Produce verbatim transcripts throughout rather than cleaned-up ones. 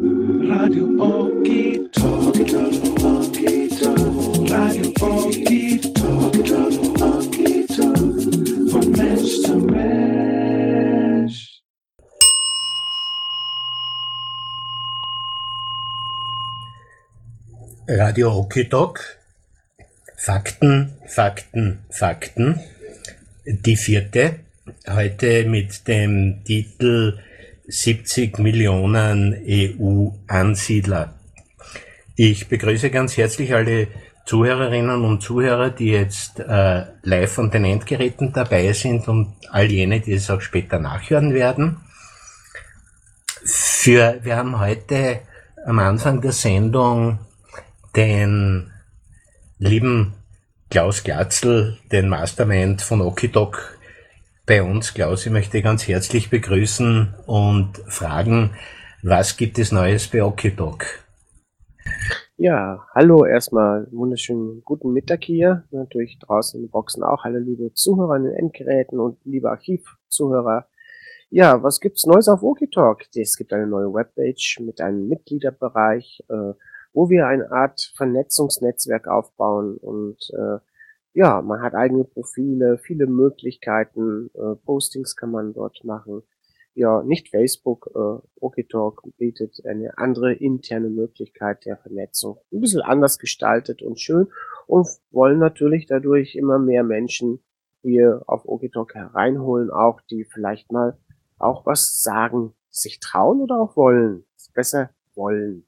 Radio Okie Talk, Okie Talk, Radio Okie Talk, Okie Talk, von Mensch zu Mensch. Radio Okie Talk, Fakten, Fakten, Fakten, die vierte, heute mit dem Titel siebzig Millionen E U-Ansiedler. Ich begrüße ganz herzlich alle Zuhörerinnen und Zuhörer, die jetzt äh, live an den Endgeräten dabei sind und all jene, die es auch später nachhören werden. Für, wir haben heute am Anfang der Sendung den lieben Klaus Glatzl, den Mastermind von Okie Talk, bei uns. Klaus, ich möchte ganz herzlich begrüßen und fragen, was gibt es Neues bei Okie Talk? Ja, hallo erstmal, wunderschönen guten Mittag hier, natürlich draußen in den Boxen auch. Hallo liebe Zuhörer an den Endgeräten und liebe Archivzuhörer. Ja, was gibt's Neues auf Okie Talk? Es gibt eine neue Webpage mit einem Mitgliederbereich, äh, wo wir eine Art Vernetzungsnetzwerk aufbauen und äh, ja, man hat eigene Profile, viele Möglichkeiten, äh, Postings kann man dort machen. Ja, nicht Facebook, äh, Okie Talk bietet eine andere interne Möglichkeit der Vernetzung. Ein bisschen anders gestaltet und schön und wollen natürlich dadurch immer mehr Menschen hier auf Okie Talk hereinholen, auch die vielleicht mal auch was sagen, sich trauen oder auch wollen. Besser wollen.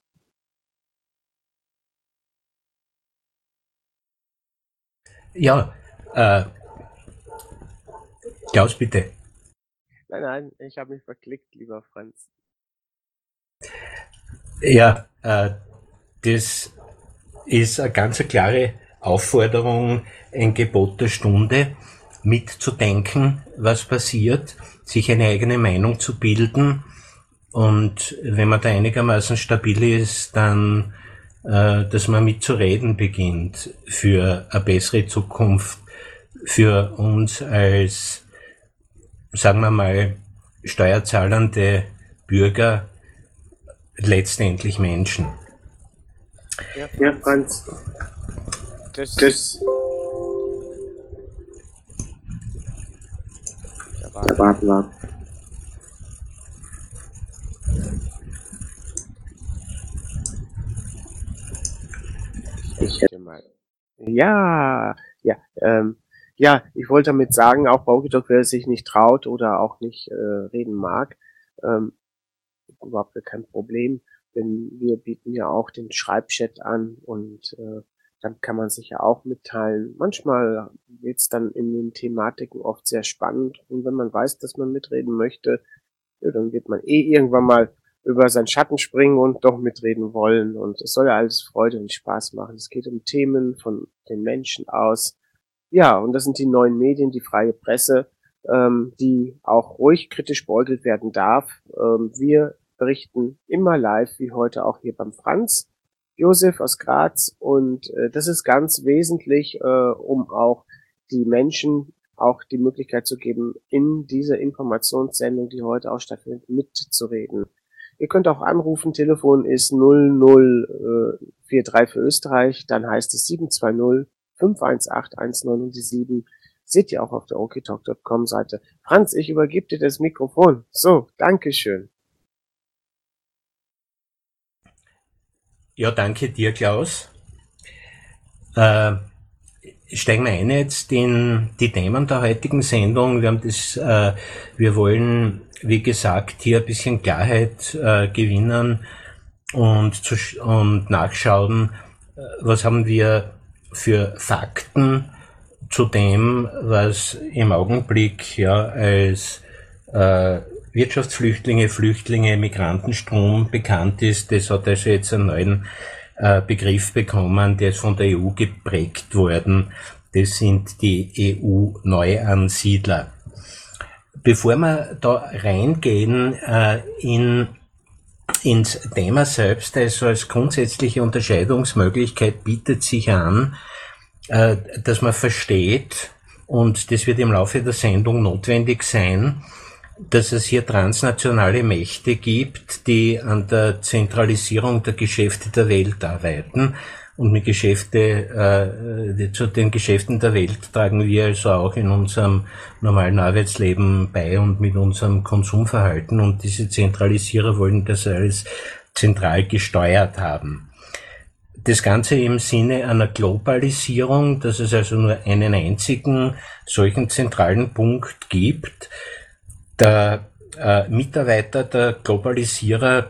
Ja, äh, Klaus, bitte. Nein, nein, ich habe mich verklickt, lieber Franz. Ja, äh, das ist eine ganz klare Aufforderung, ein Gebot der Stunde, mitzudenken, was passiert, sich eine eigene Meinung zu bilden und wenn man da einigermaßen stabil ist, dann dass man mitzureden beginnt für eine bessere Zukunft, für uns als, sagen wir mal, steuerzahlende Bürger, letztendlich Menschen. Ja, ja Franz. Das, das da warten wir. Ich hätte mal. Ja, ja, ähm, ja, ich wollte damit sagen, auch bei Okie Talk, wer sich nicht traut oder auch nicht äh, reden mag, ähm, überhaupt kein Problem, denn wir bieten ja auch den Schreibchat an und äh, dann kann man sich ja auch mitteilen. Manchmal wird's dann in den Thematiken oft sehr spannend und wenn man weiß, dass man mitreden möchte, ja, dann wird man eh irgendwann mal über seinen Schatten springen und doch mitreden wollen. Und es soll ja alles Freude und Spaß machen. Es geht um Themen von den Menschen aus. Ja, und das sind die neuen Medien, die freie Presse, ähm, die auch ruhig kritisch beäugelt werden darf. Ähm, wir berichten immer live, wie heute auch hier beim Franz Josef aus Graz. Und äh, das ist ganz wesentlich, äh, um auch die Menschen auch die Möglichkeit zu geben, in dieser Informationssendung, die heute auch stattfindet, mitzureden. Ihr könnt auch anrufen, Telefon ist null null vier drei für Österreich, dann heißt es sieben zwei null fünf eins acht eins neun und die sieben. Seht ihr auch auf der okie talk punkt com Seite. Franz, ich übergebe dir das Mikrofon. So, Dankeschön. Ja, danke dir, Klaus. Äh, steigen wir ein jetzt in die Themen der heutigen Sendung. Wir haben das, äh, wir wollen, wie gesagt, hier ein bisschen Klarheit äh, gewinnen und, zu, und nachschauen, äh, was haben wir für Fakten zu dem, was im Augenblick ja als äh, Wirtschaftsflüchtlinge, Flüchtlinge, Migrantenstrom bekannt ist. Das hat also jetzt einen neuen äh, Begriff bekommen, der ist von der E U geprägt worden. Das sind die E U-Neuansiedler. Bevor wir da reingehen äh, in ins Thema selbst, also als grundsätzliche Unterscheidungsmöglichkeit bietet sich an, äh, dass man versteht, und das wird im Laufe der Sendung notwendig sein, dass es hier transnationale Mächte gibt, die an der Zentralisierung der Geschäfte der Welt arbeiten. Und mit Geschäfte, äh, zu den Geschäften der Welt tragen wir also auch in unserem normalen Arbeitsleben bei und mit unserem Konsumverhalten. Und diese Zentralisierer wollen das alles zentral gesteuert haben. Das Ganze im Sinne einer Globalisierung, dass es also nur einen einzigen solchen zentralen Punkt gibt. Der äh, Mitarbeiter der Globalisierer,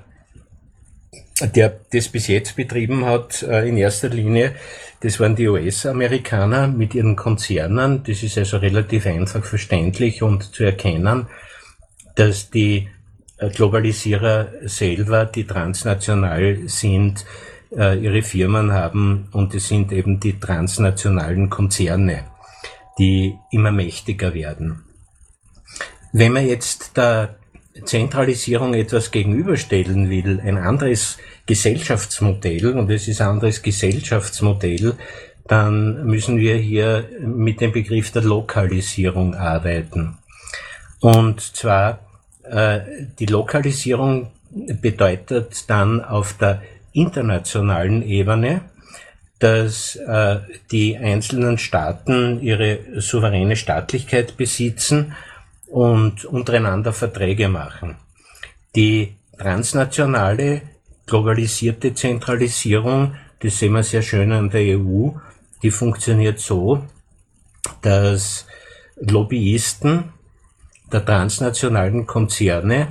der das bis jetzt betrieben hat, äh, in erster Linie, das waren die U S-Amerikaner mit ihren Konzernen. Das ist also relativ einfach verständlich und zu erkennen, dass die äh, Globalisierer selber, die transnational sind, äh, ihre Firmen haben, und es sind eben die transnationalen Konzerne, die immer mächtiger werden. Wenn man jetzt der Zentralisierung etwas gegenüberstellen will, ein anderes Gesellschaftsmodell, und es ist ein anderes Gesellschaftsmodell, dann müssen wir hier mit dem Begriff der Lokalisierung arbeiten. Und zwar, äh, die Lokalisierung bedeutet dann auf der internationalen Ebene, dass äh, die einzelnen Staaten ihre souveräne Staatlichkeit besitzen und untereinander Verträge machen. Die transnationale, globalisierte Zentralisierung, das sehen wir sehr schön an der E U, die funktioniert so, dass Lobbyisten der transnationalen Konzerne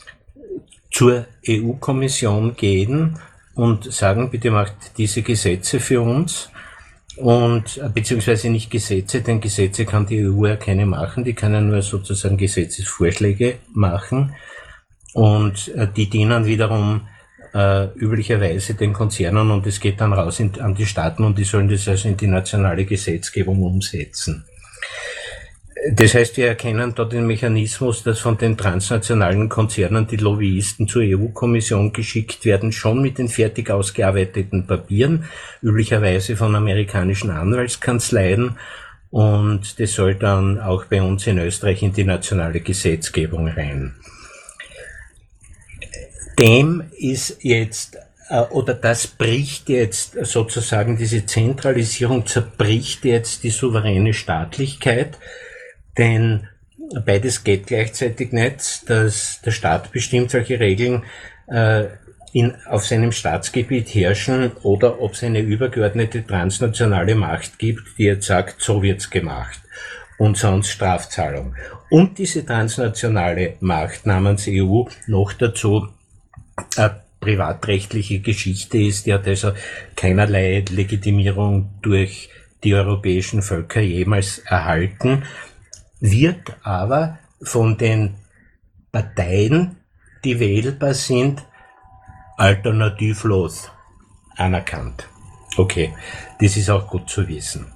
zur E U-Kommission gehen und sagen, bitte macht diese Gesetze für uns. Und beziehungsweise nicht Gesetze, denn Gesetze kann die E U ja keine machen, die kann ja nur sozusagen Gesetzesvorschläge machen, und äh, die dienen wiederum äh, üblicherweise den Konzernen, und es geht dann raus in, an die Staaten, und die sollen das also in die nationale Gesetzgebung umsetzen. Das heißt, wir erkennen dort den Mechanismus, dass von den transnationalen Konzernen die Lobbyisten zur E U-Kommission geschickt werden, schon mit den fertig ausgearbeiteten Papieren, üblicherweise von amerikanischen Anwaltskanzleien, und das soll dann auch bei uns in Österreich in die nationale Gesetzgebung rein. Dem ist jetzt, oder das bricht jetzt sozusagen, diese Zentralisierung zerbricht jetzt die souveräne Staatlichkeit. Denn beides geht gleichzeitig nicht, dass der Staat bestimmt, welche Regeln äh, in, auf seinem Staatsgebiet herrschen, oder ob es eine übergeordnete transnationale Macht gibt, die jetzt sagt, so wird's gemacht, und sonst Strafzahlung. Und diese transnationale Macht namens E U noch dazu eine privatrechtliche Geschichte ist, die hat also keinerlei Legitimierung durch die europäischen Völker jemals erhalten, wird aber von den Parteien, die wählbar sind, alternativlos anerkannt. Okay, das ist auch gut zu wissen.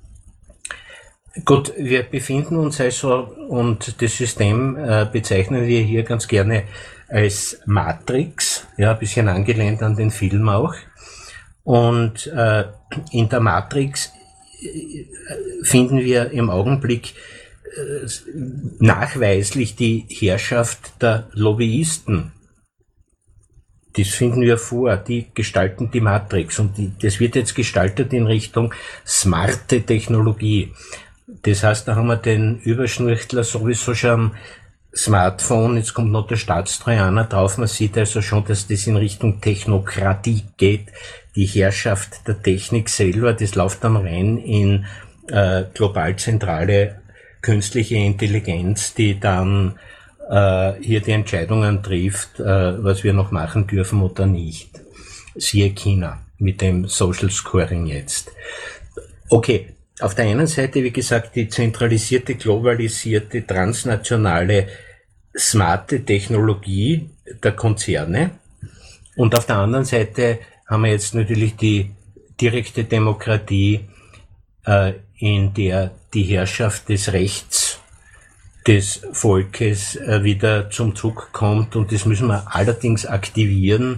Gut, wir befinden uns also, und das System äh, bezeichnen wir hier ganz gerne als Matrix, ja, ein bisschen angelehnt an den Film auch. Und äh, in der Matrix äh, finden wir im Augenblick nachweislich die Herrschaft der Lobbyisten. Das finden wir vor, die gestalten die Matrix, und die, das wird jetzt gestaltet in Richtung smarte Technologie. Das heißt, da haben wir den Überschnürchtler sowieso schon am Smartphone, jetzt kommt noch der Staatstrojaner drauf, man sieht also schon, dass das in Richtung Technokratie geht, die Herrschaft der Technik selber, das läuft dann rein in äh, global zentrale künstliche Intelligenz, die dann äh, hier die Entscheidungen trifft, äh, was wir noch machen dürfen oder nicht. Siehe China mit dem Social Scoring jetzt. Okay, auf der einen Seite, wie gesagt, die zentralisierte, globalisierte, transnationale, smarte Technologie der Konzerne, und auf der anderen Seite haben wir jetzt natürlich die direkte Demokratie, äh, in der die Herrschaft des Rechts des Volkes äh, wieder zum Zug kommt, und das müssen wir allerdings aktivieren,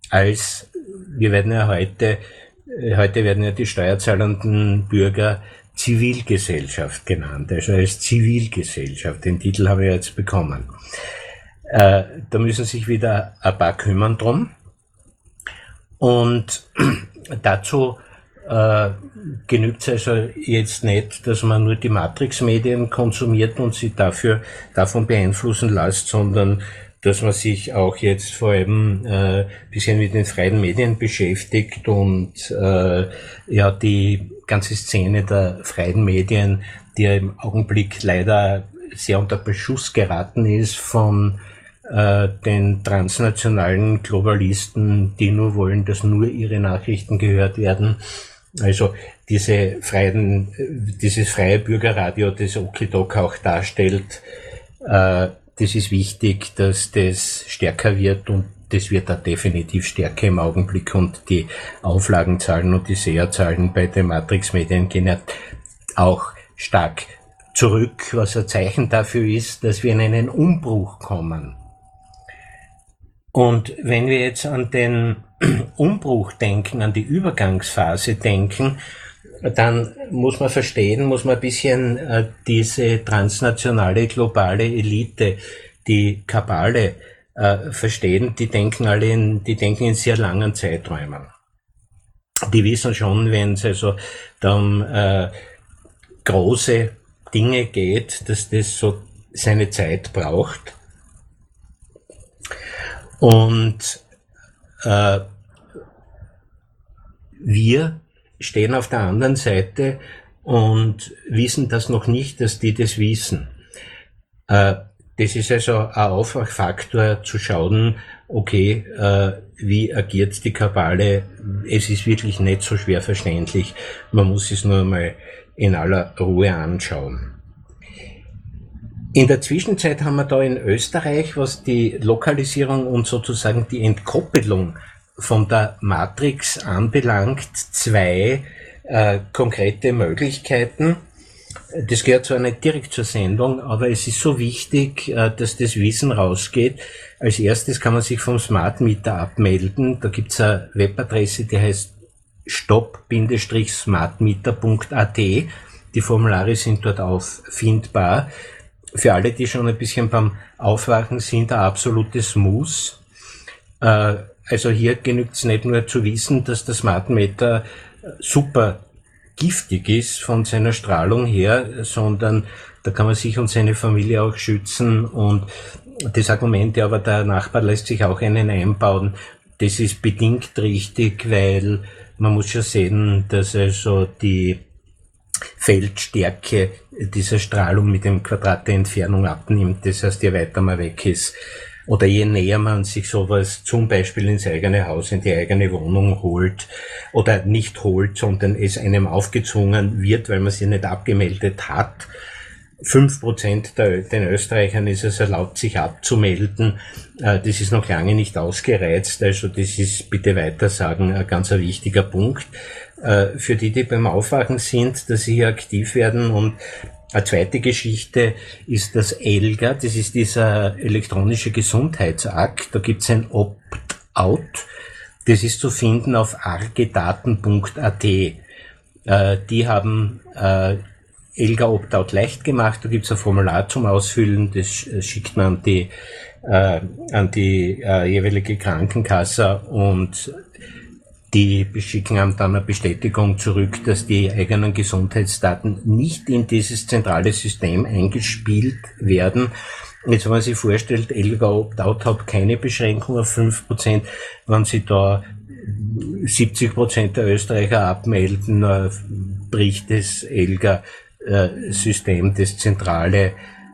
als wir werden ja heute, äh, heute werden ja die steuerzahlenden Bürger Zivilgesellschaft genannt, also als Zivilgesellschaft. Den Titel habe ich jetzt bekommen. Äh, da müssen sich wieder ein paar kümmern drum. Und dazu äh, genügt es also jetzt nicht, dass man nur die Matrix-Medien konsumiert und sich dafür davon beeinflussen lässt, sondern dass man sich auch jetzt vor allem äh, bisschen mit den freien Medien beschäftigt und äh, ja die ganze Szene der freien Medien, die ja im Augenblick leider sehr unter Beschuss geraten ist von äh, den transnationalen Globalisten, die nur wollen, dass nur ihre Nachrichten gehört werden. Also diese freien, dieses freie Bürgerradio, das Okidok auch darstellt, äh, das ist wichtig, dass das stärker wird und das wird da definitiv stärker im Augenblick und die Auflagenzahlen und die Seherzahlen bei den Matrix-Medien gehen ja auch stark zurück, was ein Zeichen dafür ist, dass wir in einen Umbruch kommen. Und wenn wir jetzt an den Umbruch denken, an die Übergangsphase denken, dann muss man verstehen, muss man ein bisschen äh, diese transnationale, globale Elite, die Kabale, äh, verstehen. Die denken alle in, die denken in sehr langen Zeiträumen. Die wissen schon, wenn es also um äh, große Dinge geht, dass das so seine Zeit braucht. Und äh, wir stehen auf der anderen Seite und wissen das noch nicht, dass die das wissen. Äh, das ist also ein Aufwachfaktor zu schauen, okay, äh, wie agiert die Kabale? Es ist wirklich nicht so schwer verständlich. Man muss es nur mal in aller Ruhe anschauen. In der Zwischenzeit haben wir da in Österreich, was die Lokalisierung und sozusagen die Entkoppelung von der Matrix anbelangt, zwei äh, konkrete Möglichkeiten. Das gehört zwar nicht direkt zur Sendung, aber es ist so wichtig, äh, dass das Wissen rausgeht. Als erstes kann man sich vom Smart Meter abmelden. Da gibt's eine Webadresse, die heißt stop smartmeter punkt a t. Die Formulare sind dort auffindbar. Für alle, die schon ein bisschen beim Aufwachen sind, ein absolutes Muss. Äh, Also hier genügt es nicht nur zu wissen, dass der Smart Meter super giftig ist von seiner Strahlung her, sondern da kann man sich und seine Familie auch schützen. Und das Argument, ja, aber der Nachbar lässt sich auch einen einbauen, das ist bedingt richtig, weil man muss schon sehen, dass also die Feldstärke dieser Strahlung mit dem Quadrat der Entfernung abnimmt. Das heißt, je weiter man weg ist, oder je näher man sich sowas zum Beispiel ins eigene Haus, in die eigene Wohnung holt, oder nicht holt, sondern es einem aufgezwungen wird, weil man sie nicht abgemeldet hat. Fünf Prozent der, den Österreichern ist es erlaubt, sich abzumelden. Das ist noch lange nicht ausgereizt, also das ist, bitte weitersagen, ein ganz ein wichtiger Punkt. Für die, die beim Aufwachen sind, dass sie hier aktiv werden. Und eine zweite Geschichte ist das ELGA, das ist dieser elektronische Gesundheitsakt. Da gibt es ein Opt-out, das ist zu finden auf argedaten punkt a t. Äh, die haben äh, ELGA Opt-out leicht gemacht, da gibt es ein Formular zum Ausfüllen, das schickt man an die, äh, an die äh, jeweilige Krankenkasse und die beschicken einem dann eine Bestätigung zurück, dass die eigenen Gesundheitsdaten nicht in dieses zentrale System eingespielt werden. Jetzt, wenn man sich vorstellt, ELGA Opt-out hat keine Beschränkung auf fünf Prozent, wenn sie da siebzig Prozent der Österreicher abmelden, bricht das ELGA-System, das zentrale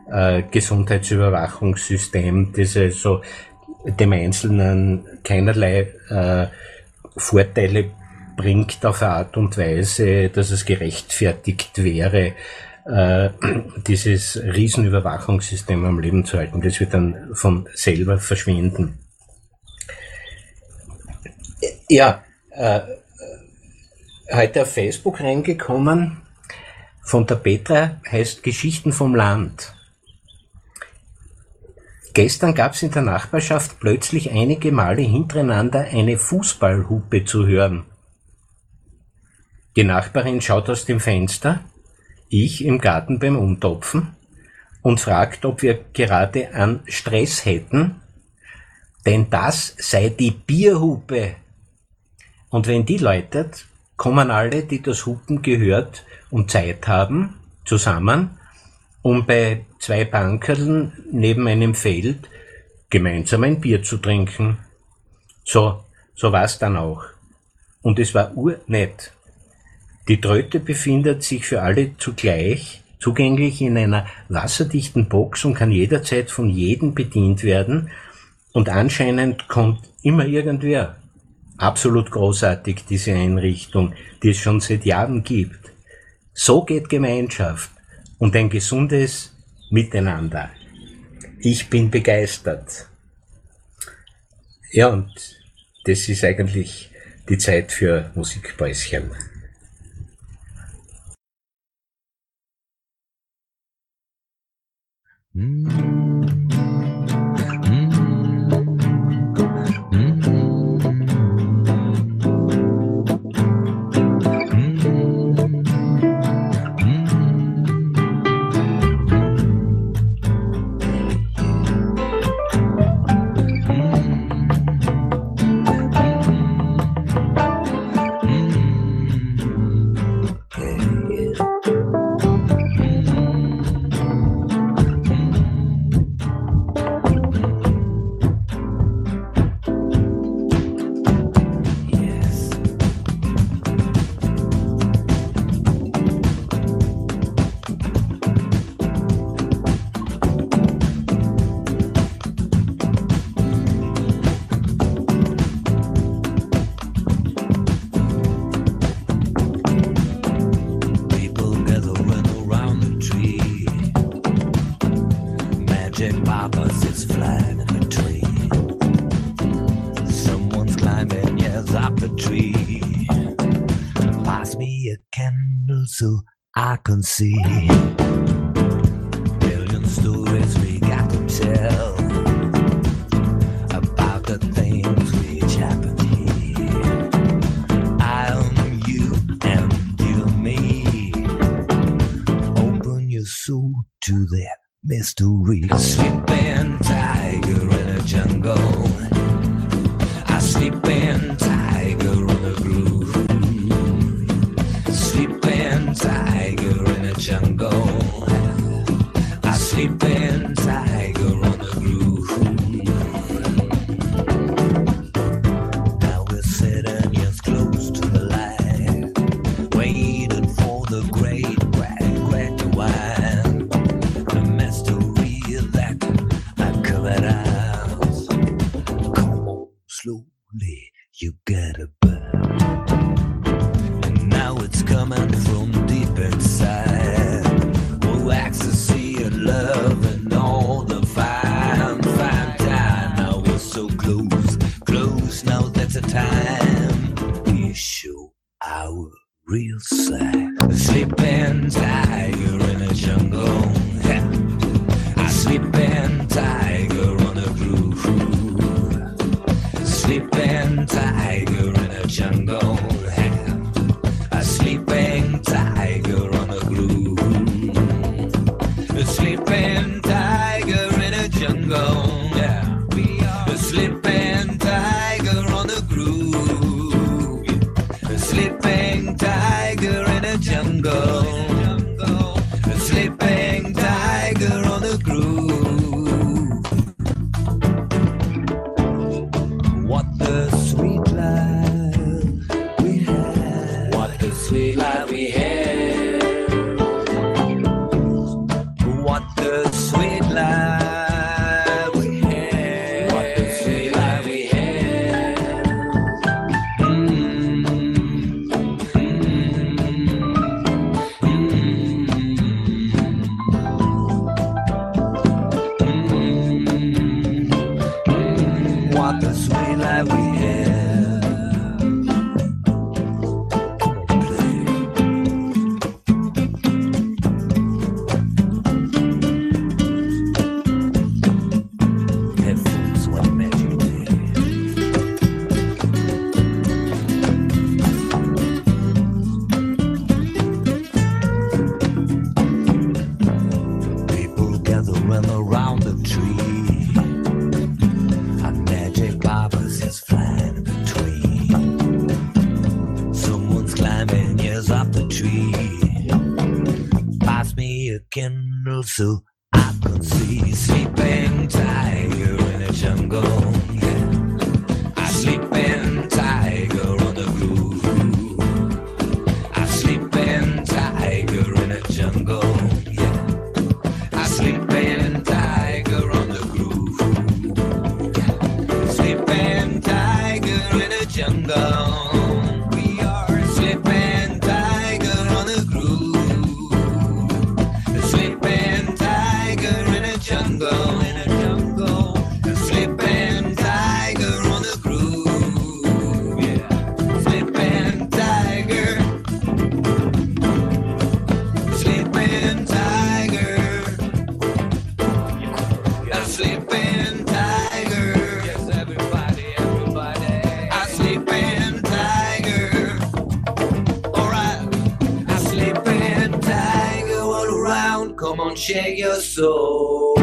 Gesundheitsüberwachungssystem, das also dem Einzelnen keinerlei Vorteile bringt auf eine Art und Weise, dass es gerechtfertigt wäre, äh, dieses Riesenüberwachungssystem am Leben zu halten. Das wird dann von selber verschwinden. Ja, äh, heute auf Facebook reingekommen, von der Petra, heißt Geschichten vom Land. Gestern gab es in der Nachbarschaft plötzlich einige Male hintereinander eine Fußballhupe zu hören. Die Nachbarin schaut aus dem Fenster. ich im Garten beim Umtopfen und fragt, ob wir gerade einen Stress hätten, denn das sei die Bierhupe. Und wenn die läutet, kommen alle, die das Hupen gehört und Zeit haben, zusammen, um bei zwei Bankerln neben einem Feld gemeinsam ein Bier zu trinken. So, so war's dann auch. Und es war urnett. Die Tröte befindet sich für alle zugleich zugänglich in einer wasserdichten Box und kann jederzeit von jedem bedient werden. Und anscheinend kommt immer irgendwer. Absolut großartig, diese Einrichtung, die es schon seit Jahren gibt. So geht Gemeinschaft und ein gesundes Miteinander. Ich bin begeistert. Ja, und das ist eigentlich die Zeit für Musikpäuschen. So I can see million stories we got to tell about the things which happen here. I'm you and you me. Open your soul to that mystery. A sleeping tiger in a jungle. A sleeping tiger in a groove. Tiger in a jungle, a sleeping tiger on the groove. Now we're sitting just close to the light, waiting for the great great great divine, the mystery that I covered out. Come on, slowly, you gotta burn. And now it's coming from deep inside. Oh, ecstasy and love and all the fine, fine time. Now we're so close, close. Now that's the time we show our real side. A sleeping tiger in a jungle. A sleeping tiger on a groove. A sleeping tiger in a jungle. A sleeping tiger on a groove. A sleeping tiger in a jungle. Yeah, we are a sleeping tiger on a groove. A sleeping tiger in a jungle. A sleeping tiger on a groove. What the sweet life we have. What the sweet life we have. What the sweet life we have. What the sweet life we have. candle so I can see. Sleeping tiger in a jungle. Yeah. A sleeping tiger on the groove. A sleeping tiger in a jungle. Yeah. A sleeping tiger on the groove. Yeah. Sleeping tiger in a jungle. Shake your soul.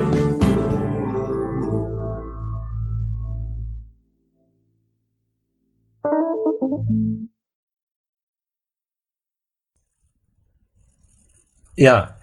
Ja,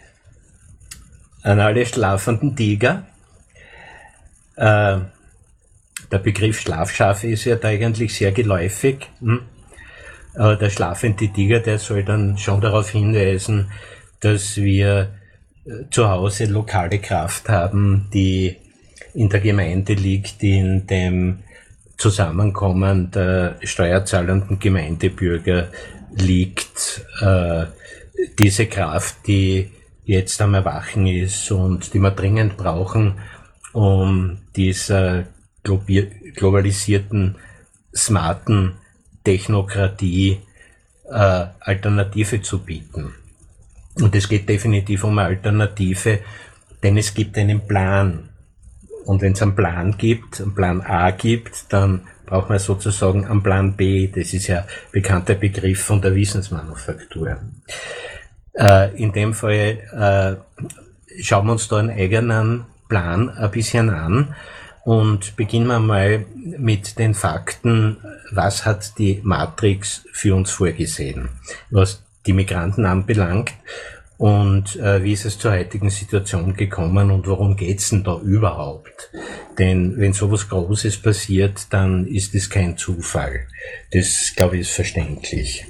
an alle schlafenden Tiger. Äh, der Begriff Schlafschafe ist ja da eigentlich sehr geläufig. Hm? Aber der schlafende Tiger, der soll dann schon darauf hinweisen, dass wir zu Hause lokale Kraft haben, die in der Gemeinde liegt, die in dem Zusammenkommen der steuerzahlenden Gemeindebürger liegt. Äh, diese Kraft, die jetzt am Erwachen ist und die wir dringend brauchen, um dieser globalisierten, smarten Technokratie äh, Alternative zu bieten. Und es geht definitiv um eine Alternative, denn es gibt einen Plan. Und wenn es einen Plan gibt, einen Plan A gibt, dann braucht man sozusagen einen Plan B. Das ist ja ein bekannter Begriff von der Wissensmanufaktur. Äh, in dem Fall äh, schauen wir uns da einen eigenen Plan ein bisschen an und beginnen wir mal mit den Fakten, was hat die Matrix für uns vorgesehen, was die Migranten anbelangt und äh, wie ist es zur heutigen Situation gekommen und worum geht's denn da überhaupt? Denn wenn sowas Großes passiert, dann ist es kein Zufall. Das, glaube ich, ist verständlich.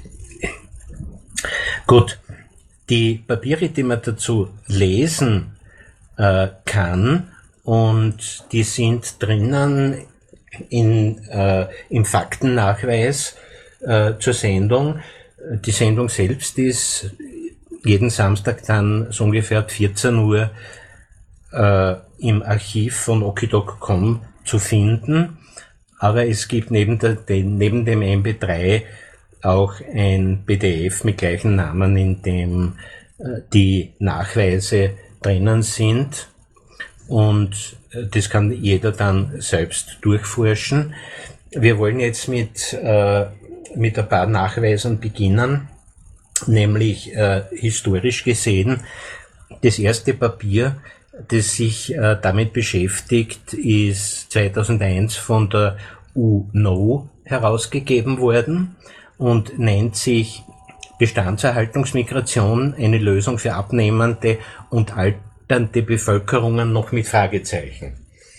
Gut, die Papiere, die man dazu lesen äh, kann, und die sind drinnen in, äh, im Faktennachweis äh, zur Sendung. Die Sendung selbst ist jeden Samstag dann so ungefähr ab vierzehn Uhr äh, im Archiv von okidok punkt com zu finden. Aber es gibt neben, der, den, neben dem M P drei auch ein P D F mit gleichen Namen, in dem äh, die Nachweise drinnen sind. Und äh, das kann jeder dann selbst durchforschen. Wir wollen jetzt mit äh, mit ein paar Nachweisen beginnen, nämlich äh, historisch gesehen. Das erste Papier, das sich äh, damit beschäftigt, ist zweitausendeins von der U N O herausgegeben worden und nennt sich Bestandserhaltungsmigration, eine Lösung für abnehmende und alternde Bevölkerungen noch mit Fragezeichen.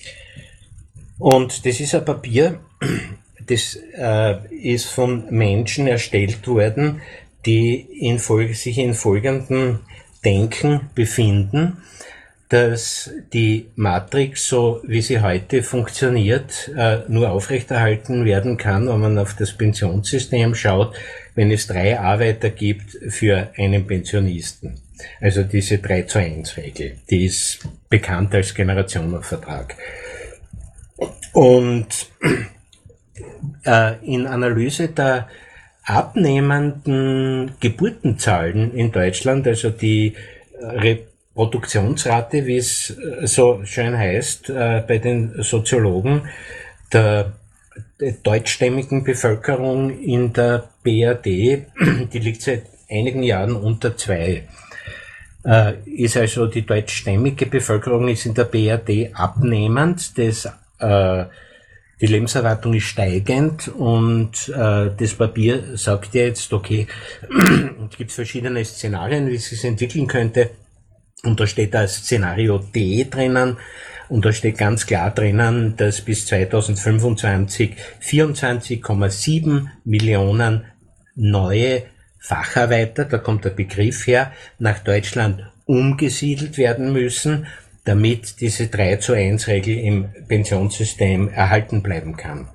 Und das ist ein Papier, das äh, ist von Menschen erstellt worden, die in Folge, sich in folgendem Denken befinden, dass die Matrix, so wie sie heute funktioniert, äh, nur aufrechterhalten werden kann, wenn man auf das Pensionssystem schaut, wenn es drei Arbeiter gibt für einen Pensionisten. Also diese drei zu eins Regel, die ist bekannt als Generationenvertrag. Und in Analyse der abnehmenden Geburtenzahlen in Deutschland, also die Reproduktionsrate, wie es so schön heißt, bei den Soziologen der, der deutschstämmigen Bevölkerung in der B R D, die liegt seit einigen Jahren unter zwei. Ist also die deutschstämmige Bevölkerung ist in der B R D abnehmend, das äh, die Lebenserwartung ist steigend und äh, das Papier sagt ja jetzt, okay, es gibt verschiedene Szenarien, wie es sich entwickeln könnte. Und da steht das Szenario D drinnen. Und da steht ganz klar drinnen, dass bis zweitausendfünfundzwanzig vierundzwanzig Komma sieben Millionen neue Facharbeiter, da kommt der Begriff her, nach Deutschland umgesiedelt werden müssen, damit diese drei zu eins Regel im Pensionssystem erhalten bleiben kann.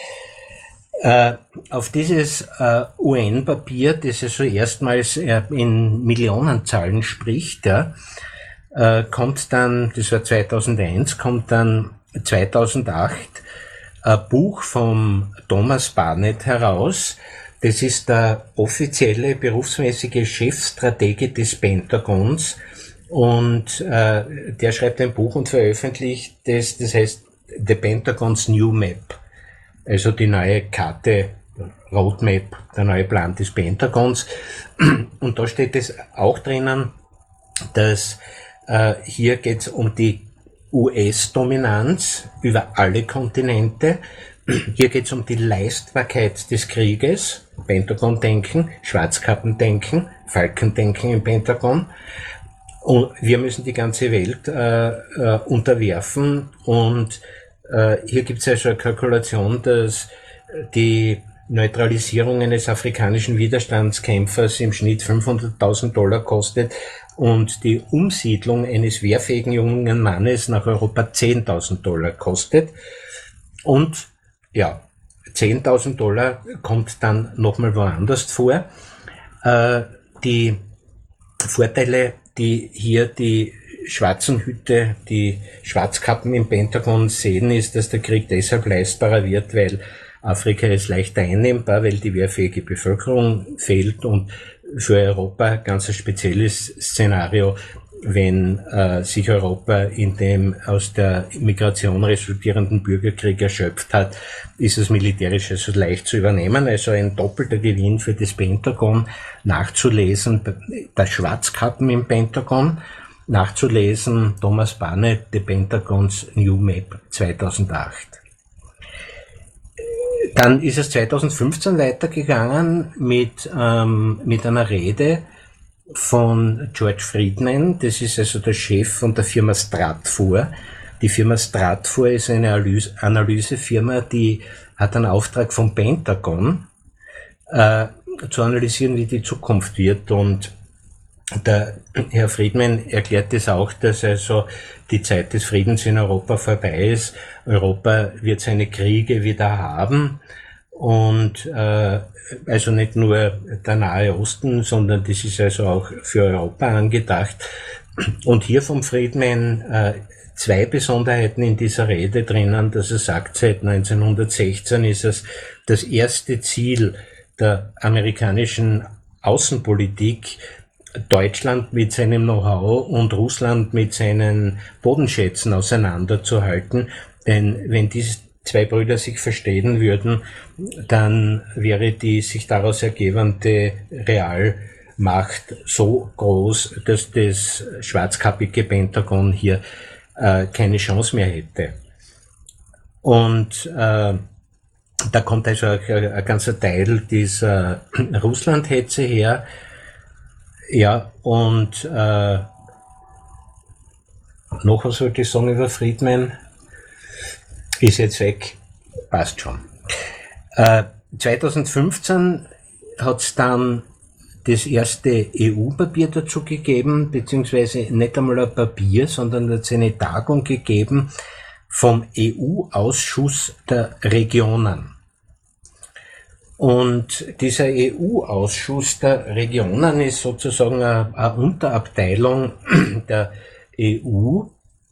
Äh, auf dieses äh, U N-Papier, das ja so erstmals äh, in Millionenzahlen spricht, ja, äh, kommt dann, das war zweitausendeins, kommt dann zweitausendacht ein Buch vom Thomas Barnett heraus. Das ist der offizielle berufsmäßige Chefstratege des Pentagons und äh, der schreibt ein Buch und veröffentlicht das, das heißt The Pentagon's New Map, also die neue Karte, Roadmap, der neue Plan des Pentagons. Und da steht es auch drinnen, dass äh, hier geht es um die U S-Dominanz über alle Kontinente. Hier geht es um die Leistbarkeit des Krieges, Pentagon-Denken, Schwarzkappendenken, Falkendenken im Pentagon. Und wir müssen die ganze Welt äh, äh, unterwerfen. Und äh, hier gibt es also eine Kalkulation, dass die Neutralisierung eines afrikanischen Widerstandskämpfers im Schnitt fünfhunderttausend Dollar kostet und die Umsiedlung eines wehrfähigen jungen Mannes nach Europa zehntausend Dollar kostet. Und ja, zehntausend Dollar kommt dann nochmal woanders vor. Äh, die Vorteile, die hier die schwarzen Hüte, die Schwarzkappen im Pentagon sehen, ist, dass der Krieg deshalb leistbarer wird, weil Afrika ist leichter einnehmbar, weil die wehrfähige Bevölkerung fehlt und für Europa ganz ein spezielles Szenario, wenn äh, sich Europa in dem aus der Migration resultierenden Bürgerkrieg erschöpft hat, ist es militärisch also leicht zu übernehmen. Also ein doppelter Gewinn für das Pentagon, nachzulesen, das Schwarzkappen im Pentagon, nachzulesen, Thomas Barnett, The Pentagon's New Map zweitausendacht. Dann ist es zweitausendfünfzehn weitergegangen mit, ähm, mit einer Rede von George Friedman. Das ist also der Chef von der Firma Stratfor. Die Firma Stratfor ist eine Analyse, Analysefirma, die hat einen Auftrag vom Pentagon, äh, zu analysieren, wie die Zukunft wird. Und der Herr Friedman erklärt es auch, dass also die Zeit des Friedens in Europa vorbei ist. Europa wird seine Kriege wieder haben und äh, also nicht nur der Nahe Osten, sondern das ist also auch für Europa angedacht. Und hier vom Friedman äh, zwei Besonderheiten in dieser Rede drinnen, dass er sagt, seit neunzehnhundertsechzehn ist es das erste Ziel der amerikanischen Außenpolitik, Deutschland mit seinem Know-how und Russland mit seinen Bodenschätzen auseinanderzuhalten. Denn wenn diese zwei Brüder sich verstehen würden, dann wäre die sich daraus ergebende Realmacht so groß, dass das schwarzkappige Pentagon hier äh, keine Chance mehr hätte. Und äh, da kommt also ein, ein ganzer Teil dieser Russlandhetze her. Ja, und äh, noch was wollte ich sagen über Friedman? Ist jetzt weg. Passt schon. Äh, zweitausendfünfzehn hat es dann das erste E U-Papier dazu gegeben, beziehungsweise nicht einmal ein Papier, sondern hat es eine Tagung gegeben vom E U-Ausschuss der Regionen. Und dieser E U-Ausschuss der Regionen ist sozusagen eine, eine Unterabteilung der E U,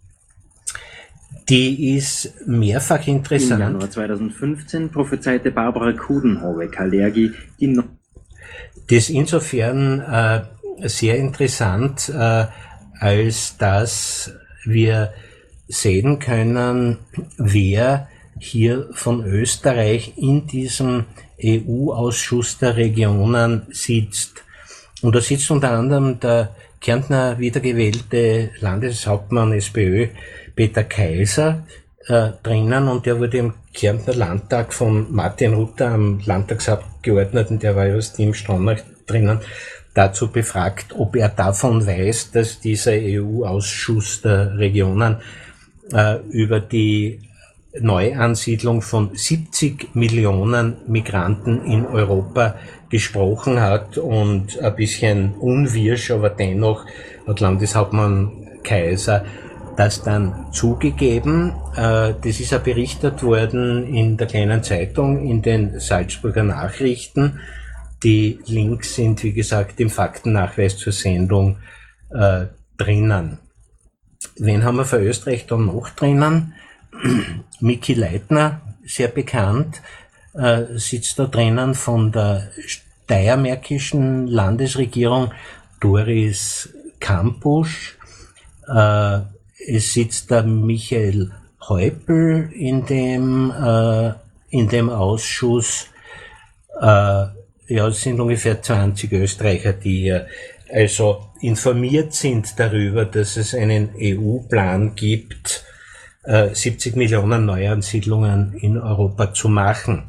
die ist mehrfach interessant. Im Januar zweitausendfünfzehn prophezeite Barbara Coudenhove-Kalergi die no Das ist insofern äh, sehr interessant, äh, als dass wir sehen können, wer hier von Österreich in diesem E U-Ausschuss der Regionen sitzt. Und da sitzt unter anderem der Kärntner wiedergewählte Landeshauptmann SPÖ, Peter Kaiser, äh, drinnen, und der wurde im Kärntner Landtag von Martin Rutter, am Landtagsabgeordneten, der war ja aus Team Stronach drinnen, dazu befragt, ob er davon weiß, dass dieser E U-Ausschuss der Regionen äh, über die Neuansiedlung von siebzig Millionen Migranten in Europa gesprochen hat, und ein bisschen unwirsch, aber dennoch hat Landeshauptmann Kaiser das dann zugegeben. Äh, das ist ja berichtet worden in der kleinen Zeitung, in den Salzburger Nachrichten. Die Links sind, wie gesagt, im Faktennachweis zur Sendung äh, drinnen. Wen haben wir für Österreich da noch drinnen? Miki Leitner, sehr bekannt, äh, sitzt da drinnen von der steiermärkischen Landesregierung, Doris Kampusch. Äh, es sitzt der Michael Häupl in dem, äh, in dem Ausschuss. Äh, ja, es sind ungefähr zwanzig Österreicher, die hier also informiert sind darüber, dass es einen E U-Plan gibt, äh, siebzig Millionen Neuansiedlungen in Europa zu machen.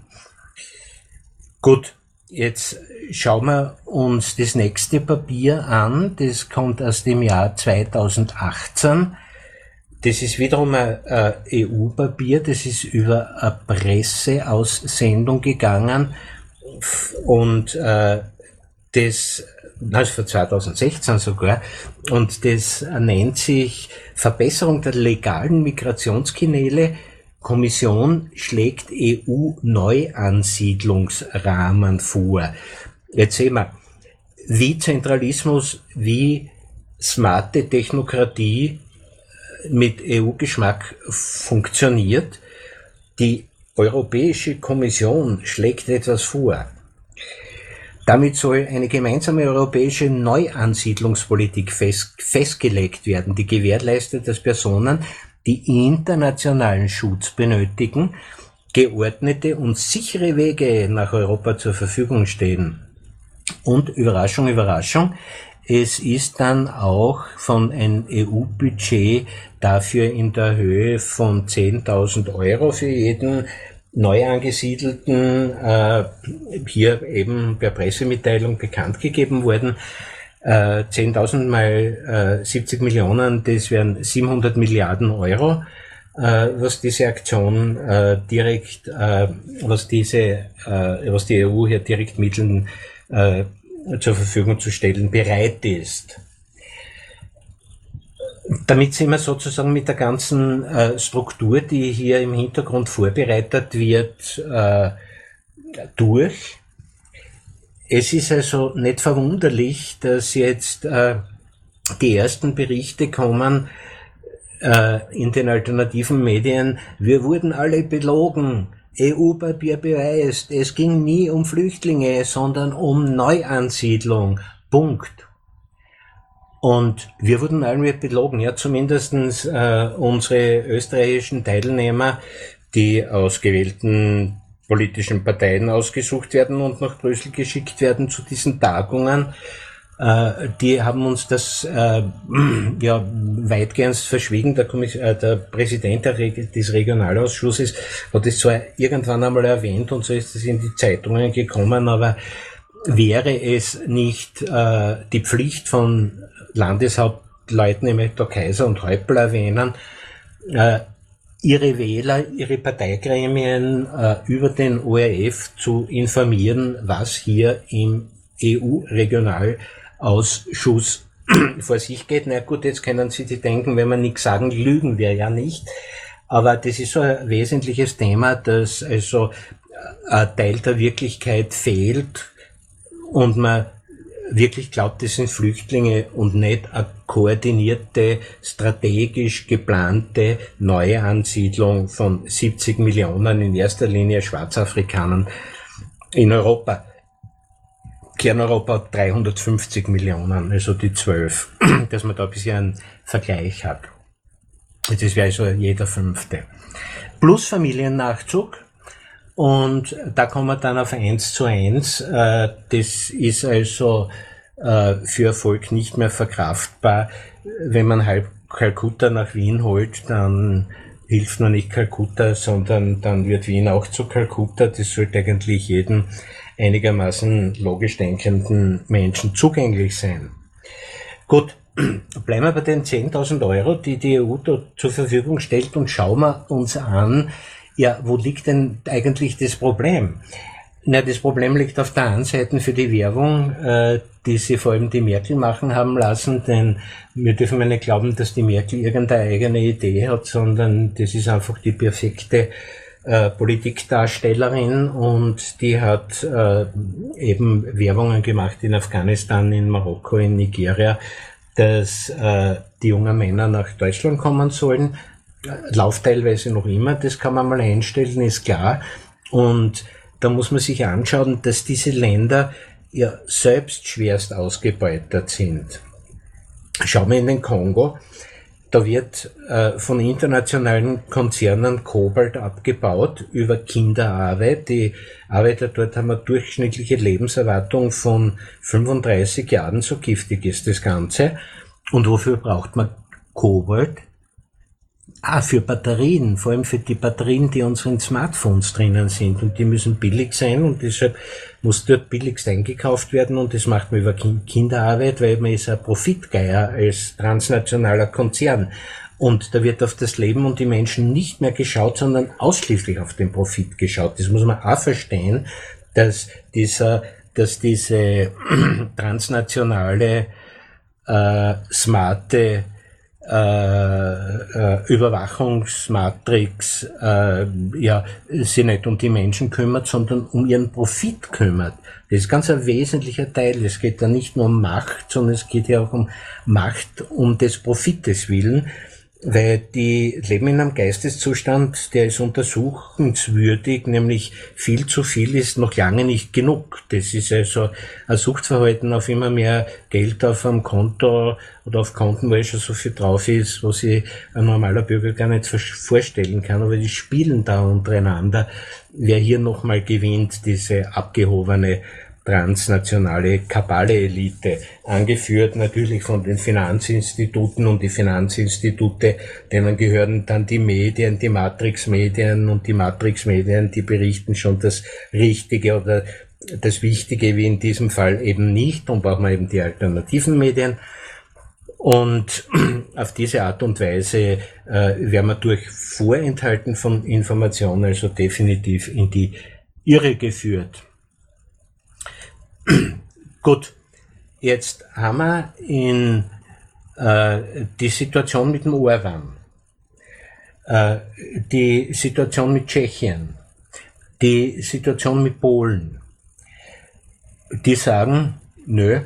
Gut, jetzt schauen wir uns das nächste Papier an. Das kommt aus dem Jahr zweitausendachtzehn. Das ist wiederum ein äh, E U-Papier. Das ist über eine Presseaussendung gegangen. Und äh, das, also für zweitausendsechzehn sogar, und das nennt sich Verbesserung der legalen Migrationskanäle. Kommission schlägt E U-Neuansiedlungsrahmen vor. Jetzt sehen wir, wie Zentralismus, wie smarte Technokratie mit E U-Geschmack funktioniert. Die Europäische Kommission schlägt etwas vor. Damit soll eine gemeinsame europäische Neuansiedlungspolitik fest, festgelegt werden, die gewährleistet, dass Personen, die internationalen Schutz benötigen, geordnete und sichere Wege nach Europa zur Verfügung stehen. Und Überraschung, Überraschung, es ist dann auch von einem E U-Budget dafür in der Höhe von zehntausend Euro für jeden Neuangesiedelten äh, hier eben per Pressemitteilung bekannt gegeben worden. Äh, zehntausend mal äh, siebzig Millionen, das wären siebenhundert Milliarden Euro, äh, was diese Aktion äh, direkt, äh, was diese, äh, was die E U hier direkt Mitteln äh, zur Verfügung zu stellen bereit ist. Damit sind wir sozusagen mit der ganzen äh, Struktur, die hier im Hintergrund vorbereitet wird, äh, durch. Es ist also nicht verwunderlich, dass jetzt äh, die ersten Berichte kommen äh, in den alternativen Medien. Wir wurden alle belogen. E U-Papier beweist, es ging nie um Flüchtlinge, sondern um Neuansiedlung. Punkt. Und wir wurden alle belogen, ja, zumindestens äh, unsere österreichischen Teilnehmer, die aus gewählten politischen Parteien ausgesucht werden und nach Brüssel geschickt werden zu diesen Tagungen, äh, die haben uns das äh, ja weitgehend verschwiegen. Der, Kommiss- äh, der Präsident der Reg- des Regionalausschusses hat es zwar irgendwann einmal erwähnt und so ist es in die Zeitungen gekommen, aber wäre es nicht äh, die Pflicht von Landeshauptleuten, ich möchte da Kaiser und Häupl erwähnen, äh, ihre Wähler, ihre Parteigremien äh, über den O R F zu informieren, was hier im E U-Regionalausschuss vor sich geht. Na gut, jetzt können Sie sich denken, wenn wir nichts sagen, lügen wir ja nicht. Aber das ist so ein wesentliches Thema, dass also ein Teil der Wirklichkeit fehlt und man wirklich glaubt, das sind Flüchtlinge und nicht eine koordinierte, strategisch geplante neue Ansiedlung von siebzig Millionen, in erster Linie Schwarzafrikanern in Europa. Kerneuropa hat dreihundertfünfzig Millionen, also die zwölf, dass man da ein bisschen einen Vergleich hat. Das wäre also jeder Fünfte. Plus Familiennachzug. Und da kommen wir dann auf eins zu eins. Das ist also für Volk nicht mehr verkraftbar. Wenn man halb Kalkutta nach Wien holt, dann hilft nur nicht Kalkutta, sondern dann wird Wien auch zu Kalkutta. Das sollte eigentlich jedem einigermaßen logisch denkenden Menschen zugänglich sein. Gut, bleiben wir bei den zehntausend Euro, die die E U da zur Verfügung stellt, und schauen wir uns an, ja, wo liegt denn eigentlich das Problem? Na, das Problem liegt auf der einen Seite für die Werbung, äh, die sie vor allem die Merkel machen haben lassen, denn wir dürfen ja nicht glauben, dass die Merkel irgendeine eigene Idee hat, sondern das ist einfach die perfekte äh, Politikdarstellerin, und die hat äh, eben Werbungen gemacht in Afghanistan, in Marokko, in Nigeria, dass äh, die jungen Männer nach Deutschland kommen sollen. Läuft teilweise noch immer, das kann man mal einstellen, ist klar. Und da muss man sich anschauen, dass diese Länder ja selbst schwerst ausgebeutet sind. Schauen wir in den Kongo, da wird äh, von internationalen Konzernen Kobalt abgebaut über Kinderarbeit. Die Arbeiter dort haben eine durchschnittliche Lebenserwartung von fünfunddreißig Jahren, so giftig ist das Ganze. Und wofür braucht man Kobalt? Ah, für Batterien, vor allem für die Batterien, die unseren Smartphones drinnen sind, und die müssen billig sein, und deshalb muss dort billigst eingekauft werden, und das macht man über Kinderarbeit, weil man ist ein Profitgeier als transnationaler Konzern, und da wird auf das Leben und die Menschen nicht mehr geschaut, sondern ausschließlich auf den Profit geschaut. Das muss man auch verstehen, dass dieser, dass diese transnationale, äh, smarte Äh, äh, Überwachungsmatrix äh, ja, sich nicht um die Menschen kümmert, sondern um ihren Profit kümmert. Das ist ganz ein wesentlicher Teil. Es geht da nicht nur um Macht, sondern es geht ja auch um Macht um des Profites willen, weil die leben in einem Geisteszustand, der ist untersuchenswürdig, nämlich viel zu viel ist noch lange nicht genug. Das ist also ein Suchtverhalten auf immer mehr Geld auf einem Konto oder auf Konten, wo schon so viel drauf ist, was sich ein normaler Bürger gar nicht vorstellen kann. Aber die spielen da untereinander, wer hier nochmal gewinnt, diese abgehobene transnationale Kabale-Elite, angeführt natürlich von den Finanzinstituten, und die Finanzinstitute, denen gehören dann die Medien, die Matrix-Medien, und die Matrix-Medien, die berichten schon das Richtige oder das Wichtige, wie in diesem Fall eben nicht, und brauchen wir eben die alternativen Medien. Und auf diese Art und Weise äh, werden wir durch Vorenthalten von Informationen also definitiv in die Irre geführt. Gut, jetzt haben wir in äh, die Situation mit dem Orbán, äh, die Situation mit Tschechien, die Situation mit Polen. Die sagen, nö,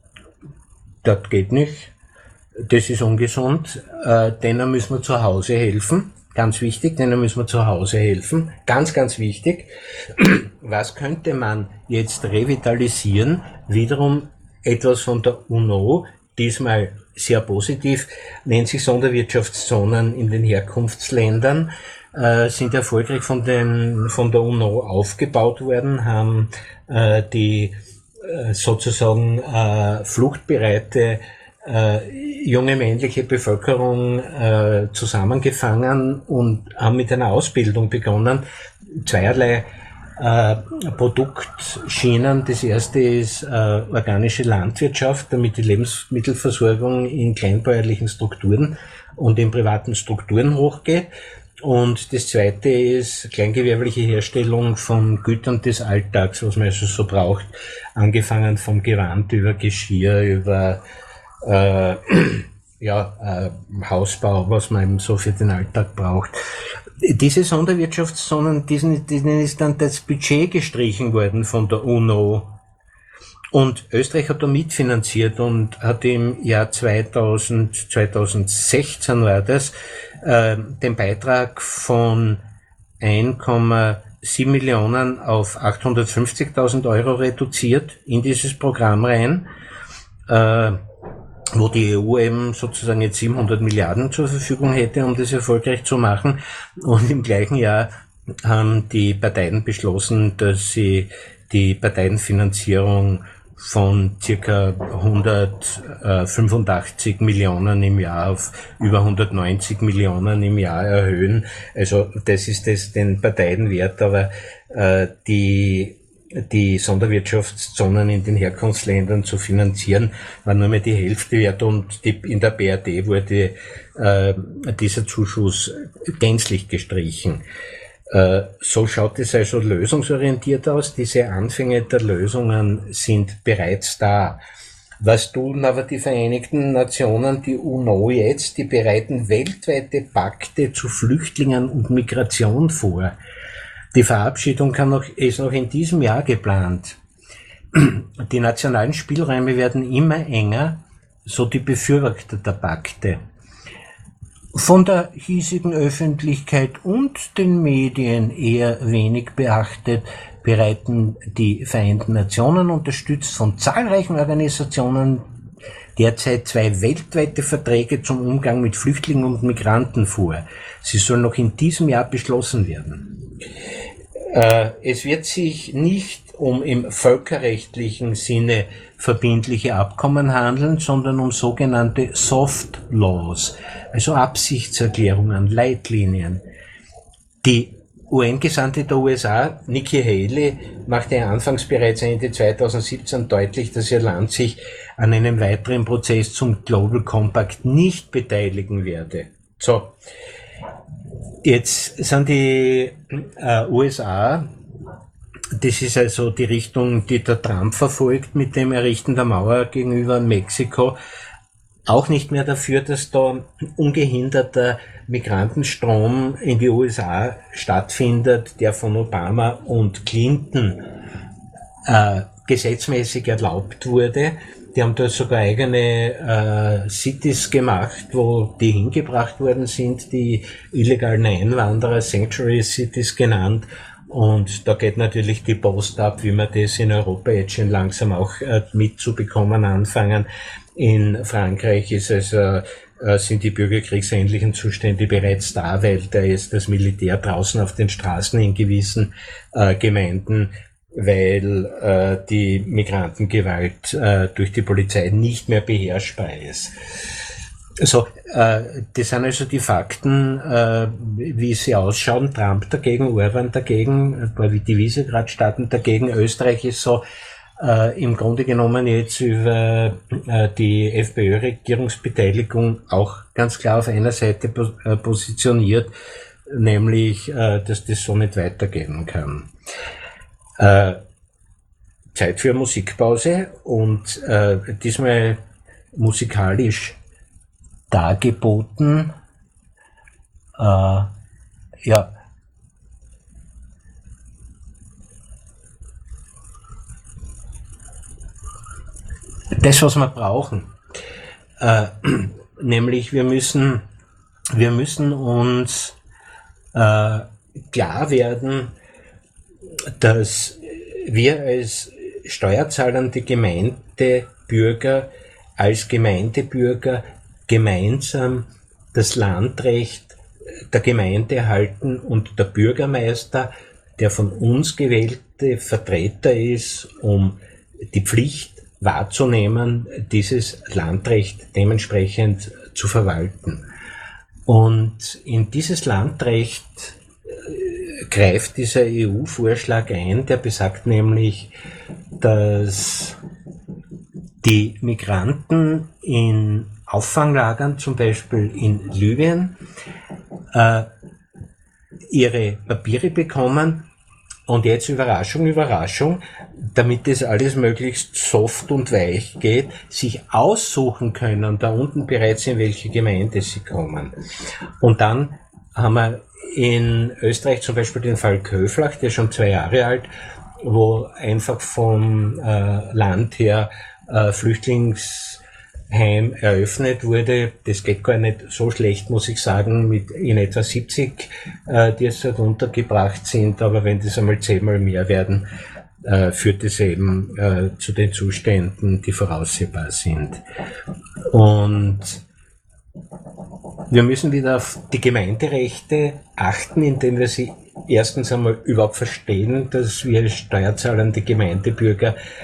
das geht nicht, das ist ungesund, äh, denen müssen wir zu Hause helfen. Ganz wichtig, denen müssen wir zu Hause helfen. Ganz, ganz wichtig. Was könnte man jetzt revitalisieren? Wiederum etwas von der UNO, diesmal sehr positiv, nennt sich Sonderwirtschaftszonen in den Herkunftsländern, äh, sind erfolgreich von, den, von der UNO aufgebaut worden, haben äh, die äh, sozusagen äh, fluchtbereite Äh, junge männliche Bevölkerung äh, zusammengefangen und haben mit einer Ausbildung begonnen. Zweierlei äh, Produktschienen. Das erste ist äh, organische Landwirtschaft, damit die Lebensmittelversorgung in kleinbäuerlichen Strukturen und in privaten Strukturen hochgeht. Und das zweite ist kleingewerbliche Herstellung von Gütern des Alltags, was man also so braucht, angefangen vom Gewand über Geschirr, über Äh, ja, äh, Hausbau, was man eben so für den Alltag braucht. Diese Sonderwirtschaftszonen, diesen, denen ist dann das Budget gestrichen worden von der UNO. Und Österreich hat da mitfinanziert und hat im Jahr zweitausend, zweitausendsechzehn war das, äh, den Beitrag von eins Komma sieben Millionen auf achthundertfünfzigtausend Euro reduziert in dieses Programm rein. Äh, wo die E U eben sozusagen jetzt siebenhundert Milliarden zur Verfügung hätte, um das erfolgreich zu machen. Und im gleichen Jahr haben die Parteien beschlossen, dass sie die Parteienfinanzierung von circa hundertfünfundachtzig Millionen im Jahr auf über hundertneunzig Millionen im Jahr erhöhen. Also das ist das den Parteien wert, aber äh, die die Sonderwirtschaftszonen in den Herkunftsländern zu finanzieren, war nur mehr die Hälfte wert, und die, in der B R D wurde äh, dieser Zuschuss gänzlich gestrichen. Äh, so schaut es also lösungsorientiert aus. Diese Anfänge der Lösungen sind bereits da. Was tun aber die Vereinigten Nationen, die UNO jetzt? Die bereiten weltweite Pakte zu Flüchtlingen und Migration vor. Die Verabschiedung kann noch, ist noch in diesem Jahr geplant. Die nationalen Spielräume werden immer enger, so die Befürworter der Pakte. Von der hiesigen Öffentlichkeit und den Medien eher wenig beachtet, bereiten die Vereinten Nationen, unterstützt von zahlreichen Organisationen, derzeit zwei weltweite Verträge zum Umgang mit Flüchtlingen und Migranten vor. Sie sollen noch in diesem Jahr beschlossen werden. Äh, es wird sich nicht um im völkerrechtlichen Sinne verbindliche Abkommen handeln, sondern um sogenannte Soft Laws, also Absichtserklärungen, Leitlinien. Die U N-Gesandte der U S A, Nikki Haley, machte anfangs bereits Ende zweitausendsiebzehn deutlich, dass ihr Land sich an einem weiteren Prozess zum Global Compact nicht beteiligen werde. So, jetzt sind die äh, U S A, das ist also die Richtung, die der Trump verfolgt mit dem Errichten der Mauer gegenüber Mexiko, auch nicht mehr dafür, dass da ungehinderter Migrantenstrom in die U S A stattfindet, der von Obama und Clinton äh, gesetzmäßig erlaubt wurde. Die haben da sogar eigene äh, Cities gemacht, wo die hingebracht worden sind, die illegalen Einwanderer, Sanctuary Cities genannt. Und da geht natürlich die Post ab, wie wir das in Europa jetzt schon langsam auch äh, mitzubekommen anfangen. In Frankreich ist es, äh, sind die bürgerkriegsähnlichen Zustände bereits da, weil da ist das Militär draußen auf den Straßen in gewissen äh, Gemeinden, weil äh, die Migrantengewalt äh, durch die Polizei nicht mehr beherrschbar ist. So, äh, das sind also die Fakten, äh, wie sie ausschauen. Trump dagegen, Orban dagegen, wie die Visegrad-Staaten dagegen. Österreich ist so äh, im Grunde genommen jetzt über äh, die FPÖ-Regierungsbeteiligung auch ganz klar auf einer Seite pos- äh, positioniert, nämlich, äh, dass das so nicht weitergehen kann. Äh, Zeit für Musikpause und äh, diesmal musikalisch dargeboten. Äh, ja. Das, was wir brauchen. Äh, nämlich wir müssen, wir müssen uns äh, klar werden, dass wir als steuerzahlende Gemeindebürger, als Gemeindebürger gemeinsam das Landrecht der Gemeinde erhalten und der Bürgermeister, der von uns gewählte Vertreter ist, um die Pflicht wahrzunehmen, dieses Landrecht dementsprechend zu verwalten. Und in dieses Landrecht greift dieser E U-Vorschlag ein, der besagt nämlich, dass die Migranten in Auffanglagern, zum Beispiel in Libyen, äh, ihre Papiere bekommen und jetzt Überraschung, Überraschung, damit das alles möglichst soft und weich geht, sich aussuchen können, da unten bereits in welche Gemeinde sie kommen. Und dann haben wir in Österreich zum Beispiel den Fall Köflach, der ist schon zwei Jahre alt, wo einfach vom äh, Land her äh, Flüchtlingsheim eröffnet wurde. Das geht gar nicht so schlecht, muss ich sagen, mit in etwa siebzig, äh, die jetzt dort untergebracht sind. Aber wenn das einmal zehnmal mehr werden, äh, führt es eben äh, zu den Zuständen, die voraussehbar sind. Und wir müssen wieder auf die Gemeinderechte achten, indem wir sie erstens einmal überhaupt verstehen, dass wir als steuerzahlende Gemeindebürger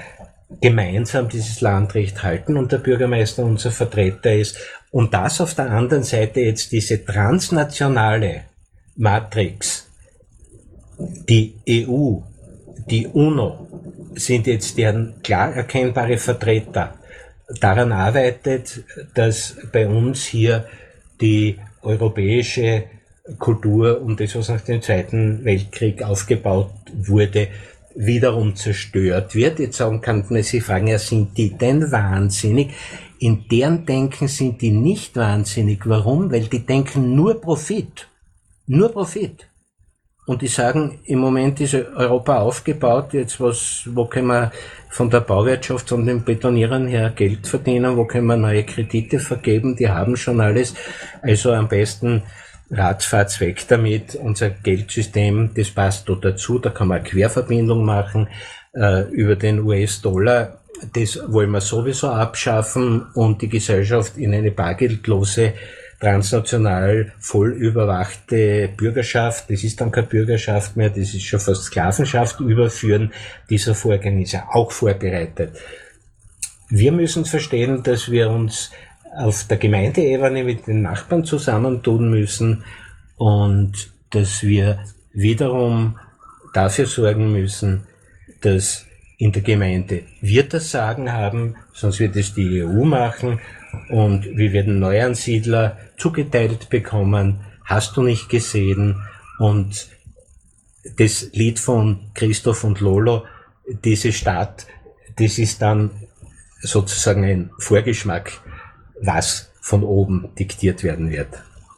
gemeinsam dieses Landrecht halten und der Bürgermeister unser Vertreter ist. Und das auf der anderen Seite jetzt diese transnationale Matrix, die E U, die UNO, sind jetzt deren klar erkennbare Vertreter, daran arbeitet, dass bei uns hier die europäische Kultur und das, was nach dem Zweiten Weltkrieg aufgebaut wurde, wiederum zerstört wird. Jetzt sagen, kann man sich fragen, ja, sind die denn wahnsinnig? In deren Denken sind die nicht wahnsinnig. Warum? Weil die denken nur Profit. Nur Profit. Und die sagen, im Moment ist Europa aufgebaut, jetzt was, wo können wir von der Bauwirtschaft und den Betonierern her Geld verdienen, wo können wir neue Kredite vergeben, die haben schon alles. Also am besten ratzfatz weg damit. Unser Geldsystem, das passt da dazu, da kann man eine Querverbindung machen äh, über den U S-Dollar. Das wollen wir sowieso abschaffen und die Gesellschaft in eine bargeldlose, transnational voll überwachte Bürgerschaft, das ist dann keine Bürgerschaft mehr, das ist schon fast Sklavenschaft, überführen. Dieser Vorgang ist ja auch vorbereitet. Wir müssen verstehen, dass wir uns auf der Gemeindeebene mit den Nachbarn zusammentun müssen und dass wir wiederum dafür sorgen müssen, dass in der Gemeinde wir das Sagen haben, sonst wird es die E U machen und wir werden Neuansiedler zugeteilt bekommen, hast du nicht gesehen, und das Lied von Christoph und Lolo, diese Stadt, das ist dann sozusagen ein Vorgeschmack, was von oben diktiert werden wird.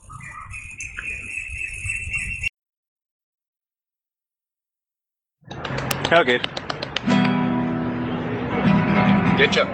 Ja, geht. Geht schon.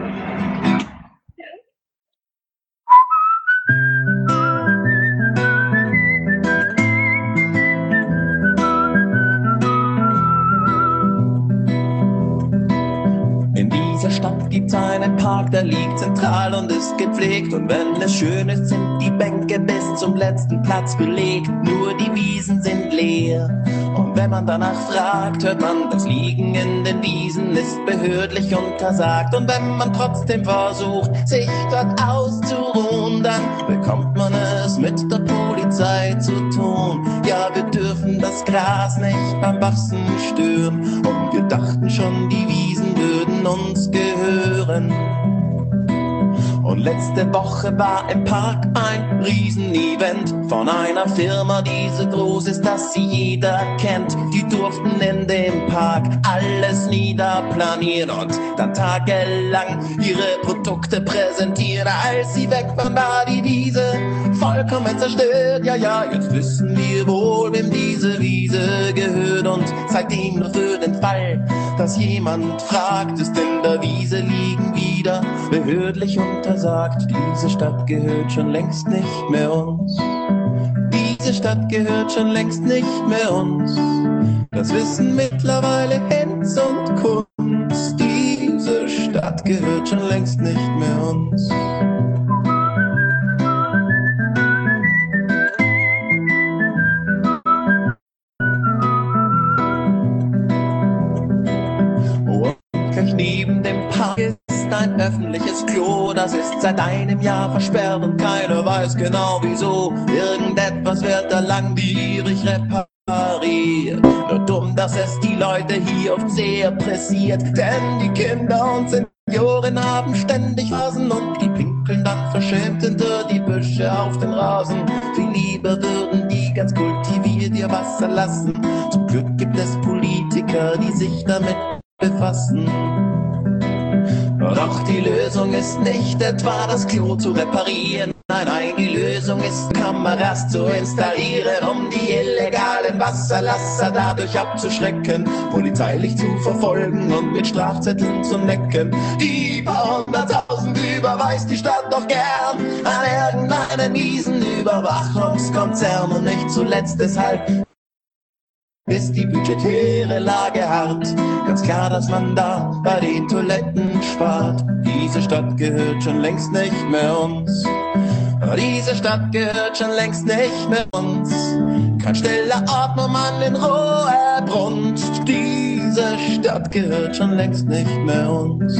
In dieser Stadt gibt's einen Park, der liegt zentral und ist gepflegt. Und wenn es schön ist, sind die Bänke bis zum letzten Platz belegt. Nur die Wiesen sind leer. Und wenn man danach fragt, hört man, das Liegen in den Wiesen ist behördlich untersagt. Und wenn man trotzdem versucht, sich dort auszuruhen, dann bekommt man es mit der Polizei zu tun. Ja, wir dürfen das Gras nicht beim Wachsen stören. Und wir dachten schon, die Wiesen würden uns gehören. Und letzte Woche war im Park ein Riesenevent von einer Firma, die so groß ist, dass sie jeder kennt. Die durften in dem Park alles niederplanieren und dann tagelang ihre Produkte präsentieren. Als sie weg waren, war die Wiese vollkommen zerstört. Ja, ja, jetzt wissen wir wohl, wem diese Wiese gehört. Und seitdem nur für den Fall, dass jemand fragt, ist in der Wiese liegen wieder behördlich untersagt. Diese Stadt gehört schon längst nicht mehr uns. Diese Stadt gehört schon längst nicht mehr uns. Das wissen mittlerweile Hinz und Kunst. Diese Stadt gehört schon längst nicht mehr uns. Und neben dem Park ist ein öffentliches Klo, das ist seit einem Jahr versperrt und keiner weiß genau wieso. Irgendetwas wird da langwierig repariert. Nur dumm, dass es die Leute hier oft sehr pressiert, denn die Kinder und Senioren haben ständig Hasen und die pinkeln dann verschämt hinter die Büsche auf den Rasen. Viel lieber würden die ganz kultiviert ihr Wasser lassen. Zum Glück gibt es Politiker, die sich damit befassen. Doch die Lösung ist nicht etwa das Klo zu reparieren. Nein, nein, die Lösung ist Kameras zu installieren, um die illegalen Wasserlasser dadurch abzuschrecken, polizeilich zu verfolgen und mit Strafzetteln zu necken. Die paar hunderttausend überweist die Stadt doch gern an irgendeinen miesen Überwachungskonzern und nicht zuletzt deshalb ist die budgetäre Lage hart. Ganz klar, dass man da bei den Toiletten spart. Diese Stadt gehört schon längst nicht mehr uns. Diese Stadt gehört schon längst nicht mehr uns. Kein stiller Ort, wo man in Ruhe Brunst. Diese Stadt gehört schon längst nicht mehr uns.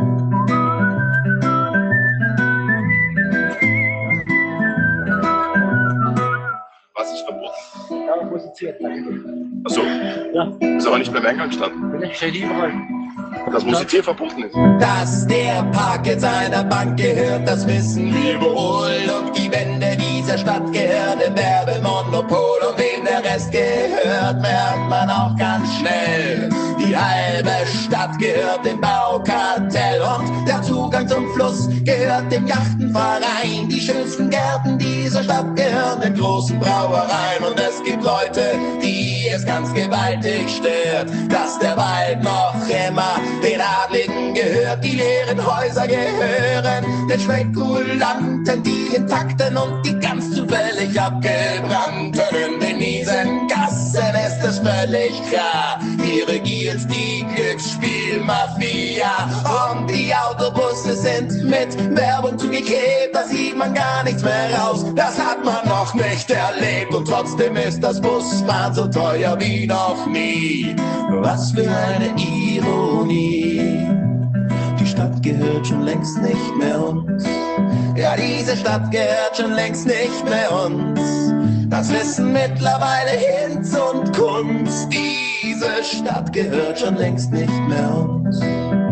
Was ist verboten? Ja, musiziert. Achso. Ja. Ist aber nicht beim Eingang gestanden. Vielleicht steht überall. Dass Musizieren verboten ist. Dass der Park jetzt einer Bank gehört, das wissen wir wohl. Und die Wände dieser Stadt gehören dem Werbemonopol. Und wem der Rest gehört, merkt man auch ganz schnell. Die halbe Stadt gehört dem Baukartell. Und der Zugang zum Fluss gehört dem Yachtenverein. Die schönsten Gärten dieser Stadt gehören den großen Brauereien. Und es gibt Leute, die es ganz gewaltig stört, dass der Wald noch immer den Adligen gehört. Die leeren Häuser gehören den Spekulanten, die intakten und die ganz zufällig abgebrannten. In den miesen Gassen ist es völlig klar, hier regiert die Glücksspielmafia. Und die Autobusse sind mit Werbung zugeklebt, da sieht man gar nichts mehr raus. Das hat man noch nicht erlebt und trotzdem ist das Busfahren so teuer wie noch nie. Was für eine Ironie. Die Stadt gehört schon längst nicht mehr uns. Ja, diese Stadt gehört schon längst nicht mehr uns. Das wissen mittlerweile Hinz und Kunst. Diese Stadt gehört schon längst nicht mehr uns.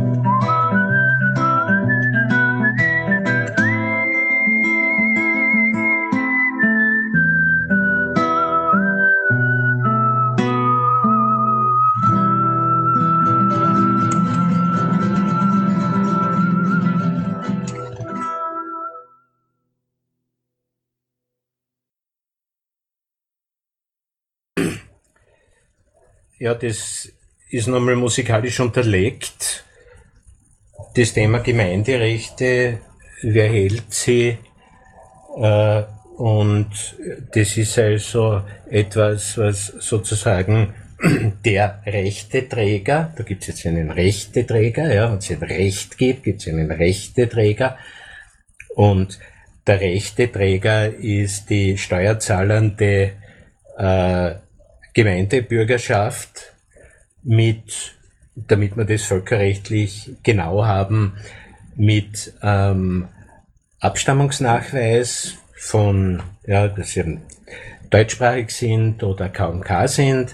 Ja, das ist nochmal musikalisch unterlegt. Das Thema Gemeinderechte, wer hält sie? Äh, und das ist also etwas, was sozusagen der Rechteträger, da gibt es jetzt einen Rechteträger, ja, wenn es ein Recht gibt, gibt es einen Rechteträger. Und der Rechteträger ist die steuerzahlende äh, Gemeindebürgerschaft mit, damit wir das völkerrechtlich genau haben, mit ähm, Abstammungsnachweis von, ja, dass sie deutschsprachig sind oder K und K sind.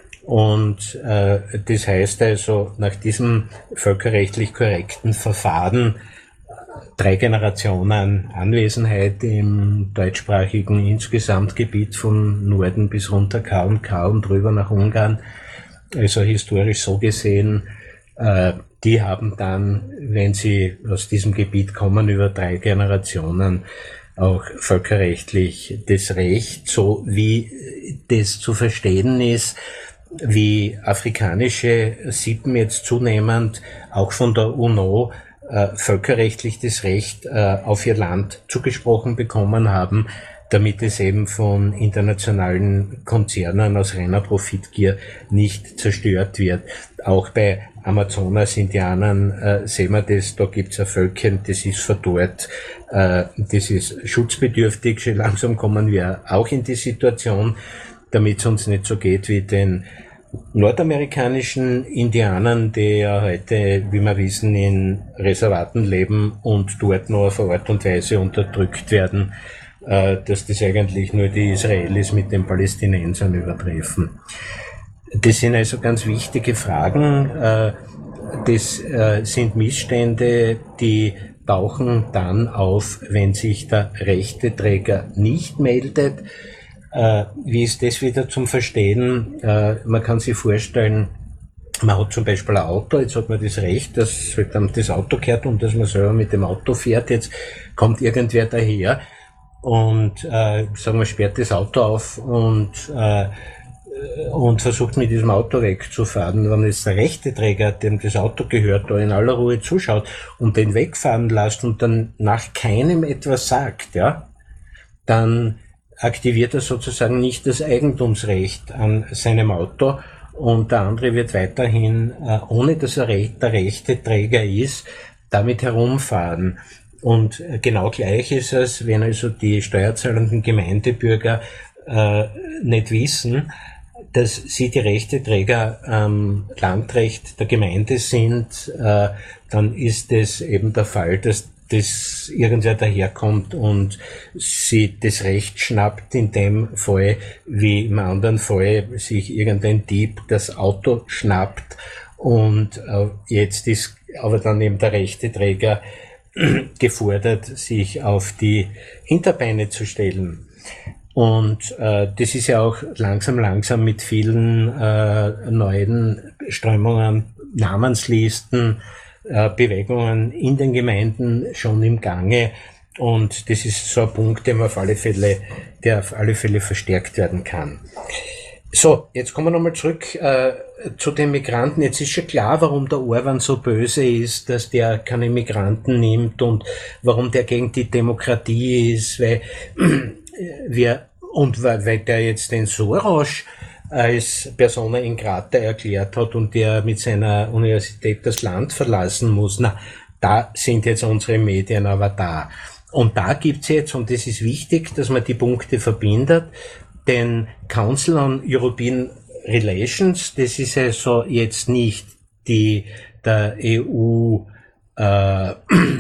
Und äh, das heißt also, nach diesem völkerrechtlich korrekten Verfahren drei Generationen Anwesenheit im deutschsprachigen Insgesamtgebiet von Norden bis runter K und K und rüber nach Ungarn. Also historisch so gesehen, äh, die haben dann, wenn sie aus diesem Gebiet kommen, über drei Generationen auch völkerrechtlich das Recht, so wie das zu verstehen ist, wie afrikanische Sippen jetzt zunehmend auch von der UNO Äh, völkerrechtlich das Recht äh, auf ihr Land zugesprochen bekommen haben, damit es eben von internationalen Konzernen aus reiner Profitgier nicht zerstört wird. Auch bei Amazonas-Indianern äh, sehen wir das, da gibt es ein Völkchen, das ist verdorrt, äh, das ist schutzbedürftig. Schon langsam kommen wir auch in die Situation, damit es uns nicht so geht wie den nordamerikanischen Indianern, die ja heute, wie wir wissen, in Reservaten leben und dort nur auf eine Art und Weise unterdrückt werden, dass das eigentlich nur die Israelis mit den Palästinensern übertreffen. Das sind also ganz wichtige Fragen. Das sind Missstände, die tauchen dann auf, wenn sich der Rechteträger nicht meldet. Äh, wie ist das wieder zum Verstehen? Äh, man kann sich vorstellen, man hat zum Beispiel ein Auto, jetzt hat man das Recht, dass dann das Auto gehört und dass man selber mit dem Auto fährt. Jetzt kommt irgendwer daher und äh, sagen wir, sperrt das Auto auf und äh, und versucht mit diesem Auto wegzufahren. Wenn jetzt der Rechteträger, dem das Auto gehört, da in aller Ruhe zuschaut und den wegfahren lässt und dann nach keinem etwas sagt, ja, dann aktiviert er sozusagen nicht das Eigentumsrecht an seinem Auto und der andere wird weiterhin, äh, ohne dass er der Rechteträger ist, damit herumfahren. Und genau gleich ist es, wenn also die steuerzahlenden Gemeindebürger äh, nicht wissen, dass sie die Rechteträger am ähm, Landrecht der Gemeinde sind, äh, dann ist es eben der Fall, dass das irgendwer daherkommt und sie das Recht schnappt, in dem Fall, wie im anderen Fall, sich irgendein Dieb das Auto schnappt und äh, jetzt ist aber dann eben der Rechteträger gefordert, sich auf die Hinterbeine zu stellen. Und äh, das ist ja auch langsam, langsam mit vielen äh, neuen Strömungen, Namenslisten, äh, Bewegungen in den Gemeinden schon im Gange. Und das ist so ein Punkt, der auf alle Fälle, der auf alle Fälle verstärkt werden kann. So, jetzt kommen wir nochmal zurück äh, zu den Migranten. Jetzt ist schon klar, warum der Orban so böse ist, dass der keine Migranten nimmt und warum der gegen die Demokratie ist, weil wir und weil, weil der jetzt den Soros als Persona in grata erklärt hat und der mit seiner Universität das Land verlassen muss. Na, da sind jetzt unsere Medien aber da. Und da gibt's jetzt, und das ist wichtig, dass man die Punkte verbindet, den Council on European Relations, das ist also jetzt nicht die, der E U, äh,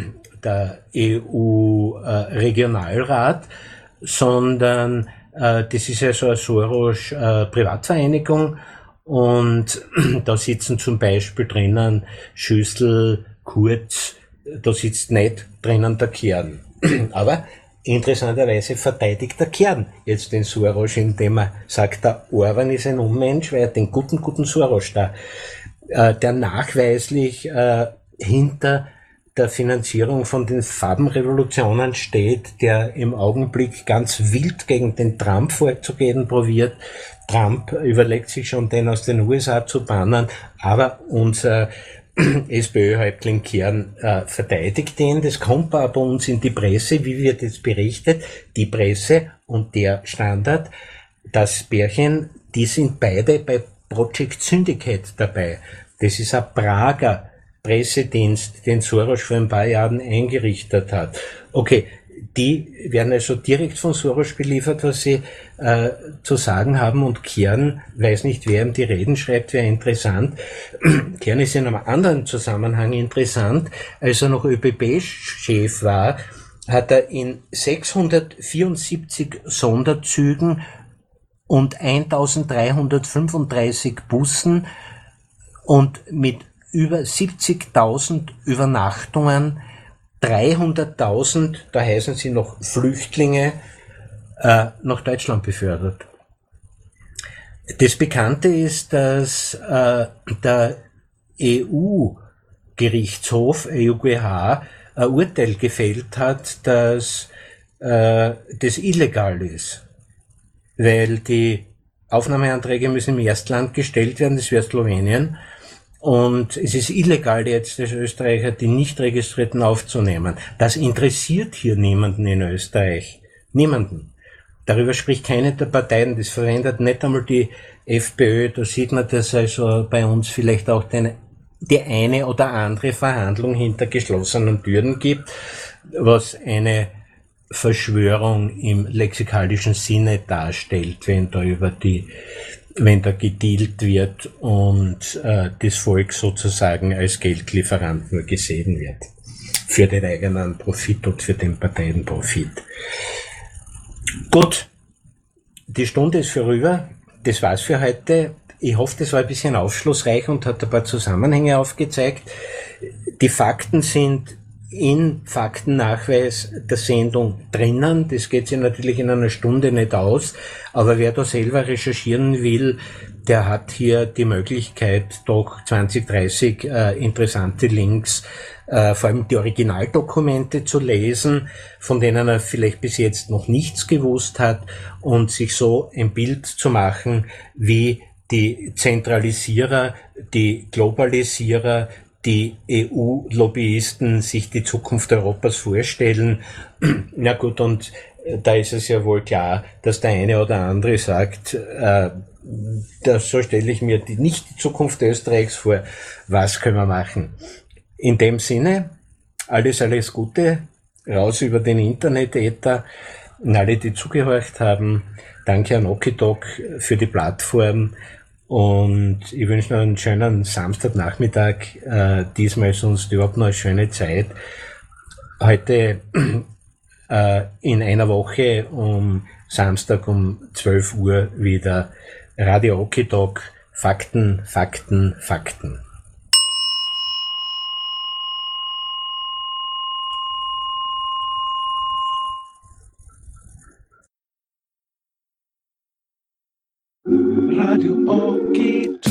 der E U äh, Regionalrat, sondern äh, das ist also eine Soros äh, Privatvereinigung und da sitzen zum Beispiel drinnen Schüssel, Kurz, da sitzt nicht drinnen der Kern. Aber interessanterweise verteidigt der Kern jetzt den Soros, indem er sagt, der Orban ist ein Unmensch, weil er den guten, guten Soros da, äh, der nachweislich äh, hinter der Finanzierung von den Farbenrevolutionen steht, der im Augenblick ganz wild gegen den Trump vorzugehen probiert. Trump überlegt sich schon, den aus den U S A zu bannen, aber unser SPÖ-Häuptling Kern äh, verteidigt den. Das kommt aber bei uns in die Presse, wie wird jetzt berichtet, die Presse und der Standard, das Pärchen, die sind beide bei Project Syndicate dabei. Das ist ein Prager Pressedienst, den Soros vor ein paar Jahren eingerichtet hat. Okay, die werden also direkt von Soros beliefert, was sie äh, zu sagen haben, und Kern weiß nicht, wer ihm die Reden schreibt, wäre interessant. Kern ist in einem anderen Zusammenhang interessant. Als er noch ÖBB-Chef war, hat er in sechshundertvierundsiebzig Sonderzügen und eintausenddreihundertfünfunddreißig Bussen und mit über siebzigtausend Übernachtungen dreihunderttausend, da heißen sie noch Flüchtlinge, äh, nach Deutschland befördert. Das Bekannte ist, dass äh, der E U-Gerichtshof, E U G H, ein Urteil gefällt hat, dass äh, das illegal ist, weil die Aufnahmeanträge müssen im Erstland gestellt werden, das wäre Slowenien. Und es ist illegal, jetzt als Österreicher die nicht Registrierten aufzunehmen. Das interessiert hier niemanden in Österreich. Niemanden. Darüber spricht keine der Parteien. Das verwendet nicht einmal die FPÖ. Da sieht man, dass also bei uns vielleicht auch den, die eine oder andere Verhandlung hinter geschlossenen Türen gibt, was eine Verschwörung im lexikalischen Sinne darstellt, wenn da über die wenn da gedealt wird und äh, das Volk sozusagen als Geldlieferant nur gesehen wird. Für den eigenen Profit und für den Parteienprofit. Gut, die Stunde ist vorüber. Das war's für heute. Ich hoffe, das war ein bisschen aufschlussreich und hat ein paar Zusammenhänge aufgezeigt. Die Fakten sind in Faktennachweis der Sendung drinnen. Das geht sich natürlich in einer Stunde nicht aus, aber wer da selber recherchieren will, der hat hier die Möglichkeit, doch zwanzig, dreißig äh, interessante Links, äh, vor allem die Originaldokumente zu lesen, von denen er vielleicht bis jetzt noch nichts gewusst hat, und sich so ein Bild zu machen, wie die Zentralisierer, die Globalisierer, die E U-Lobbyisten sich die Zukunft Europas vorstellen. Na gut, und da ist es ja wohl klar, dass der eine oder andere sagt, äh, das, so stelle ich mir die, nicht die Zukunft Österreichs vor. Was können wir machen? In dem Sinne, alles, alles Gute, raus über den Internet-Äther, und alle, die zugehorcht haben. danke an Okitalk für die Plattform und ich wünsche noch einen schönen Samstagnachmittag. Äh, diesmal sonst überhaupt noch eine schöne Zeit. Heute äh, in einer Woche um Samstag um zwölf Uhr wieder Radio Okitalk. Fakten, Fakten, Fakten. Radio Okitalk.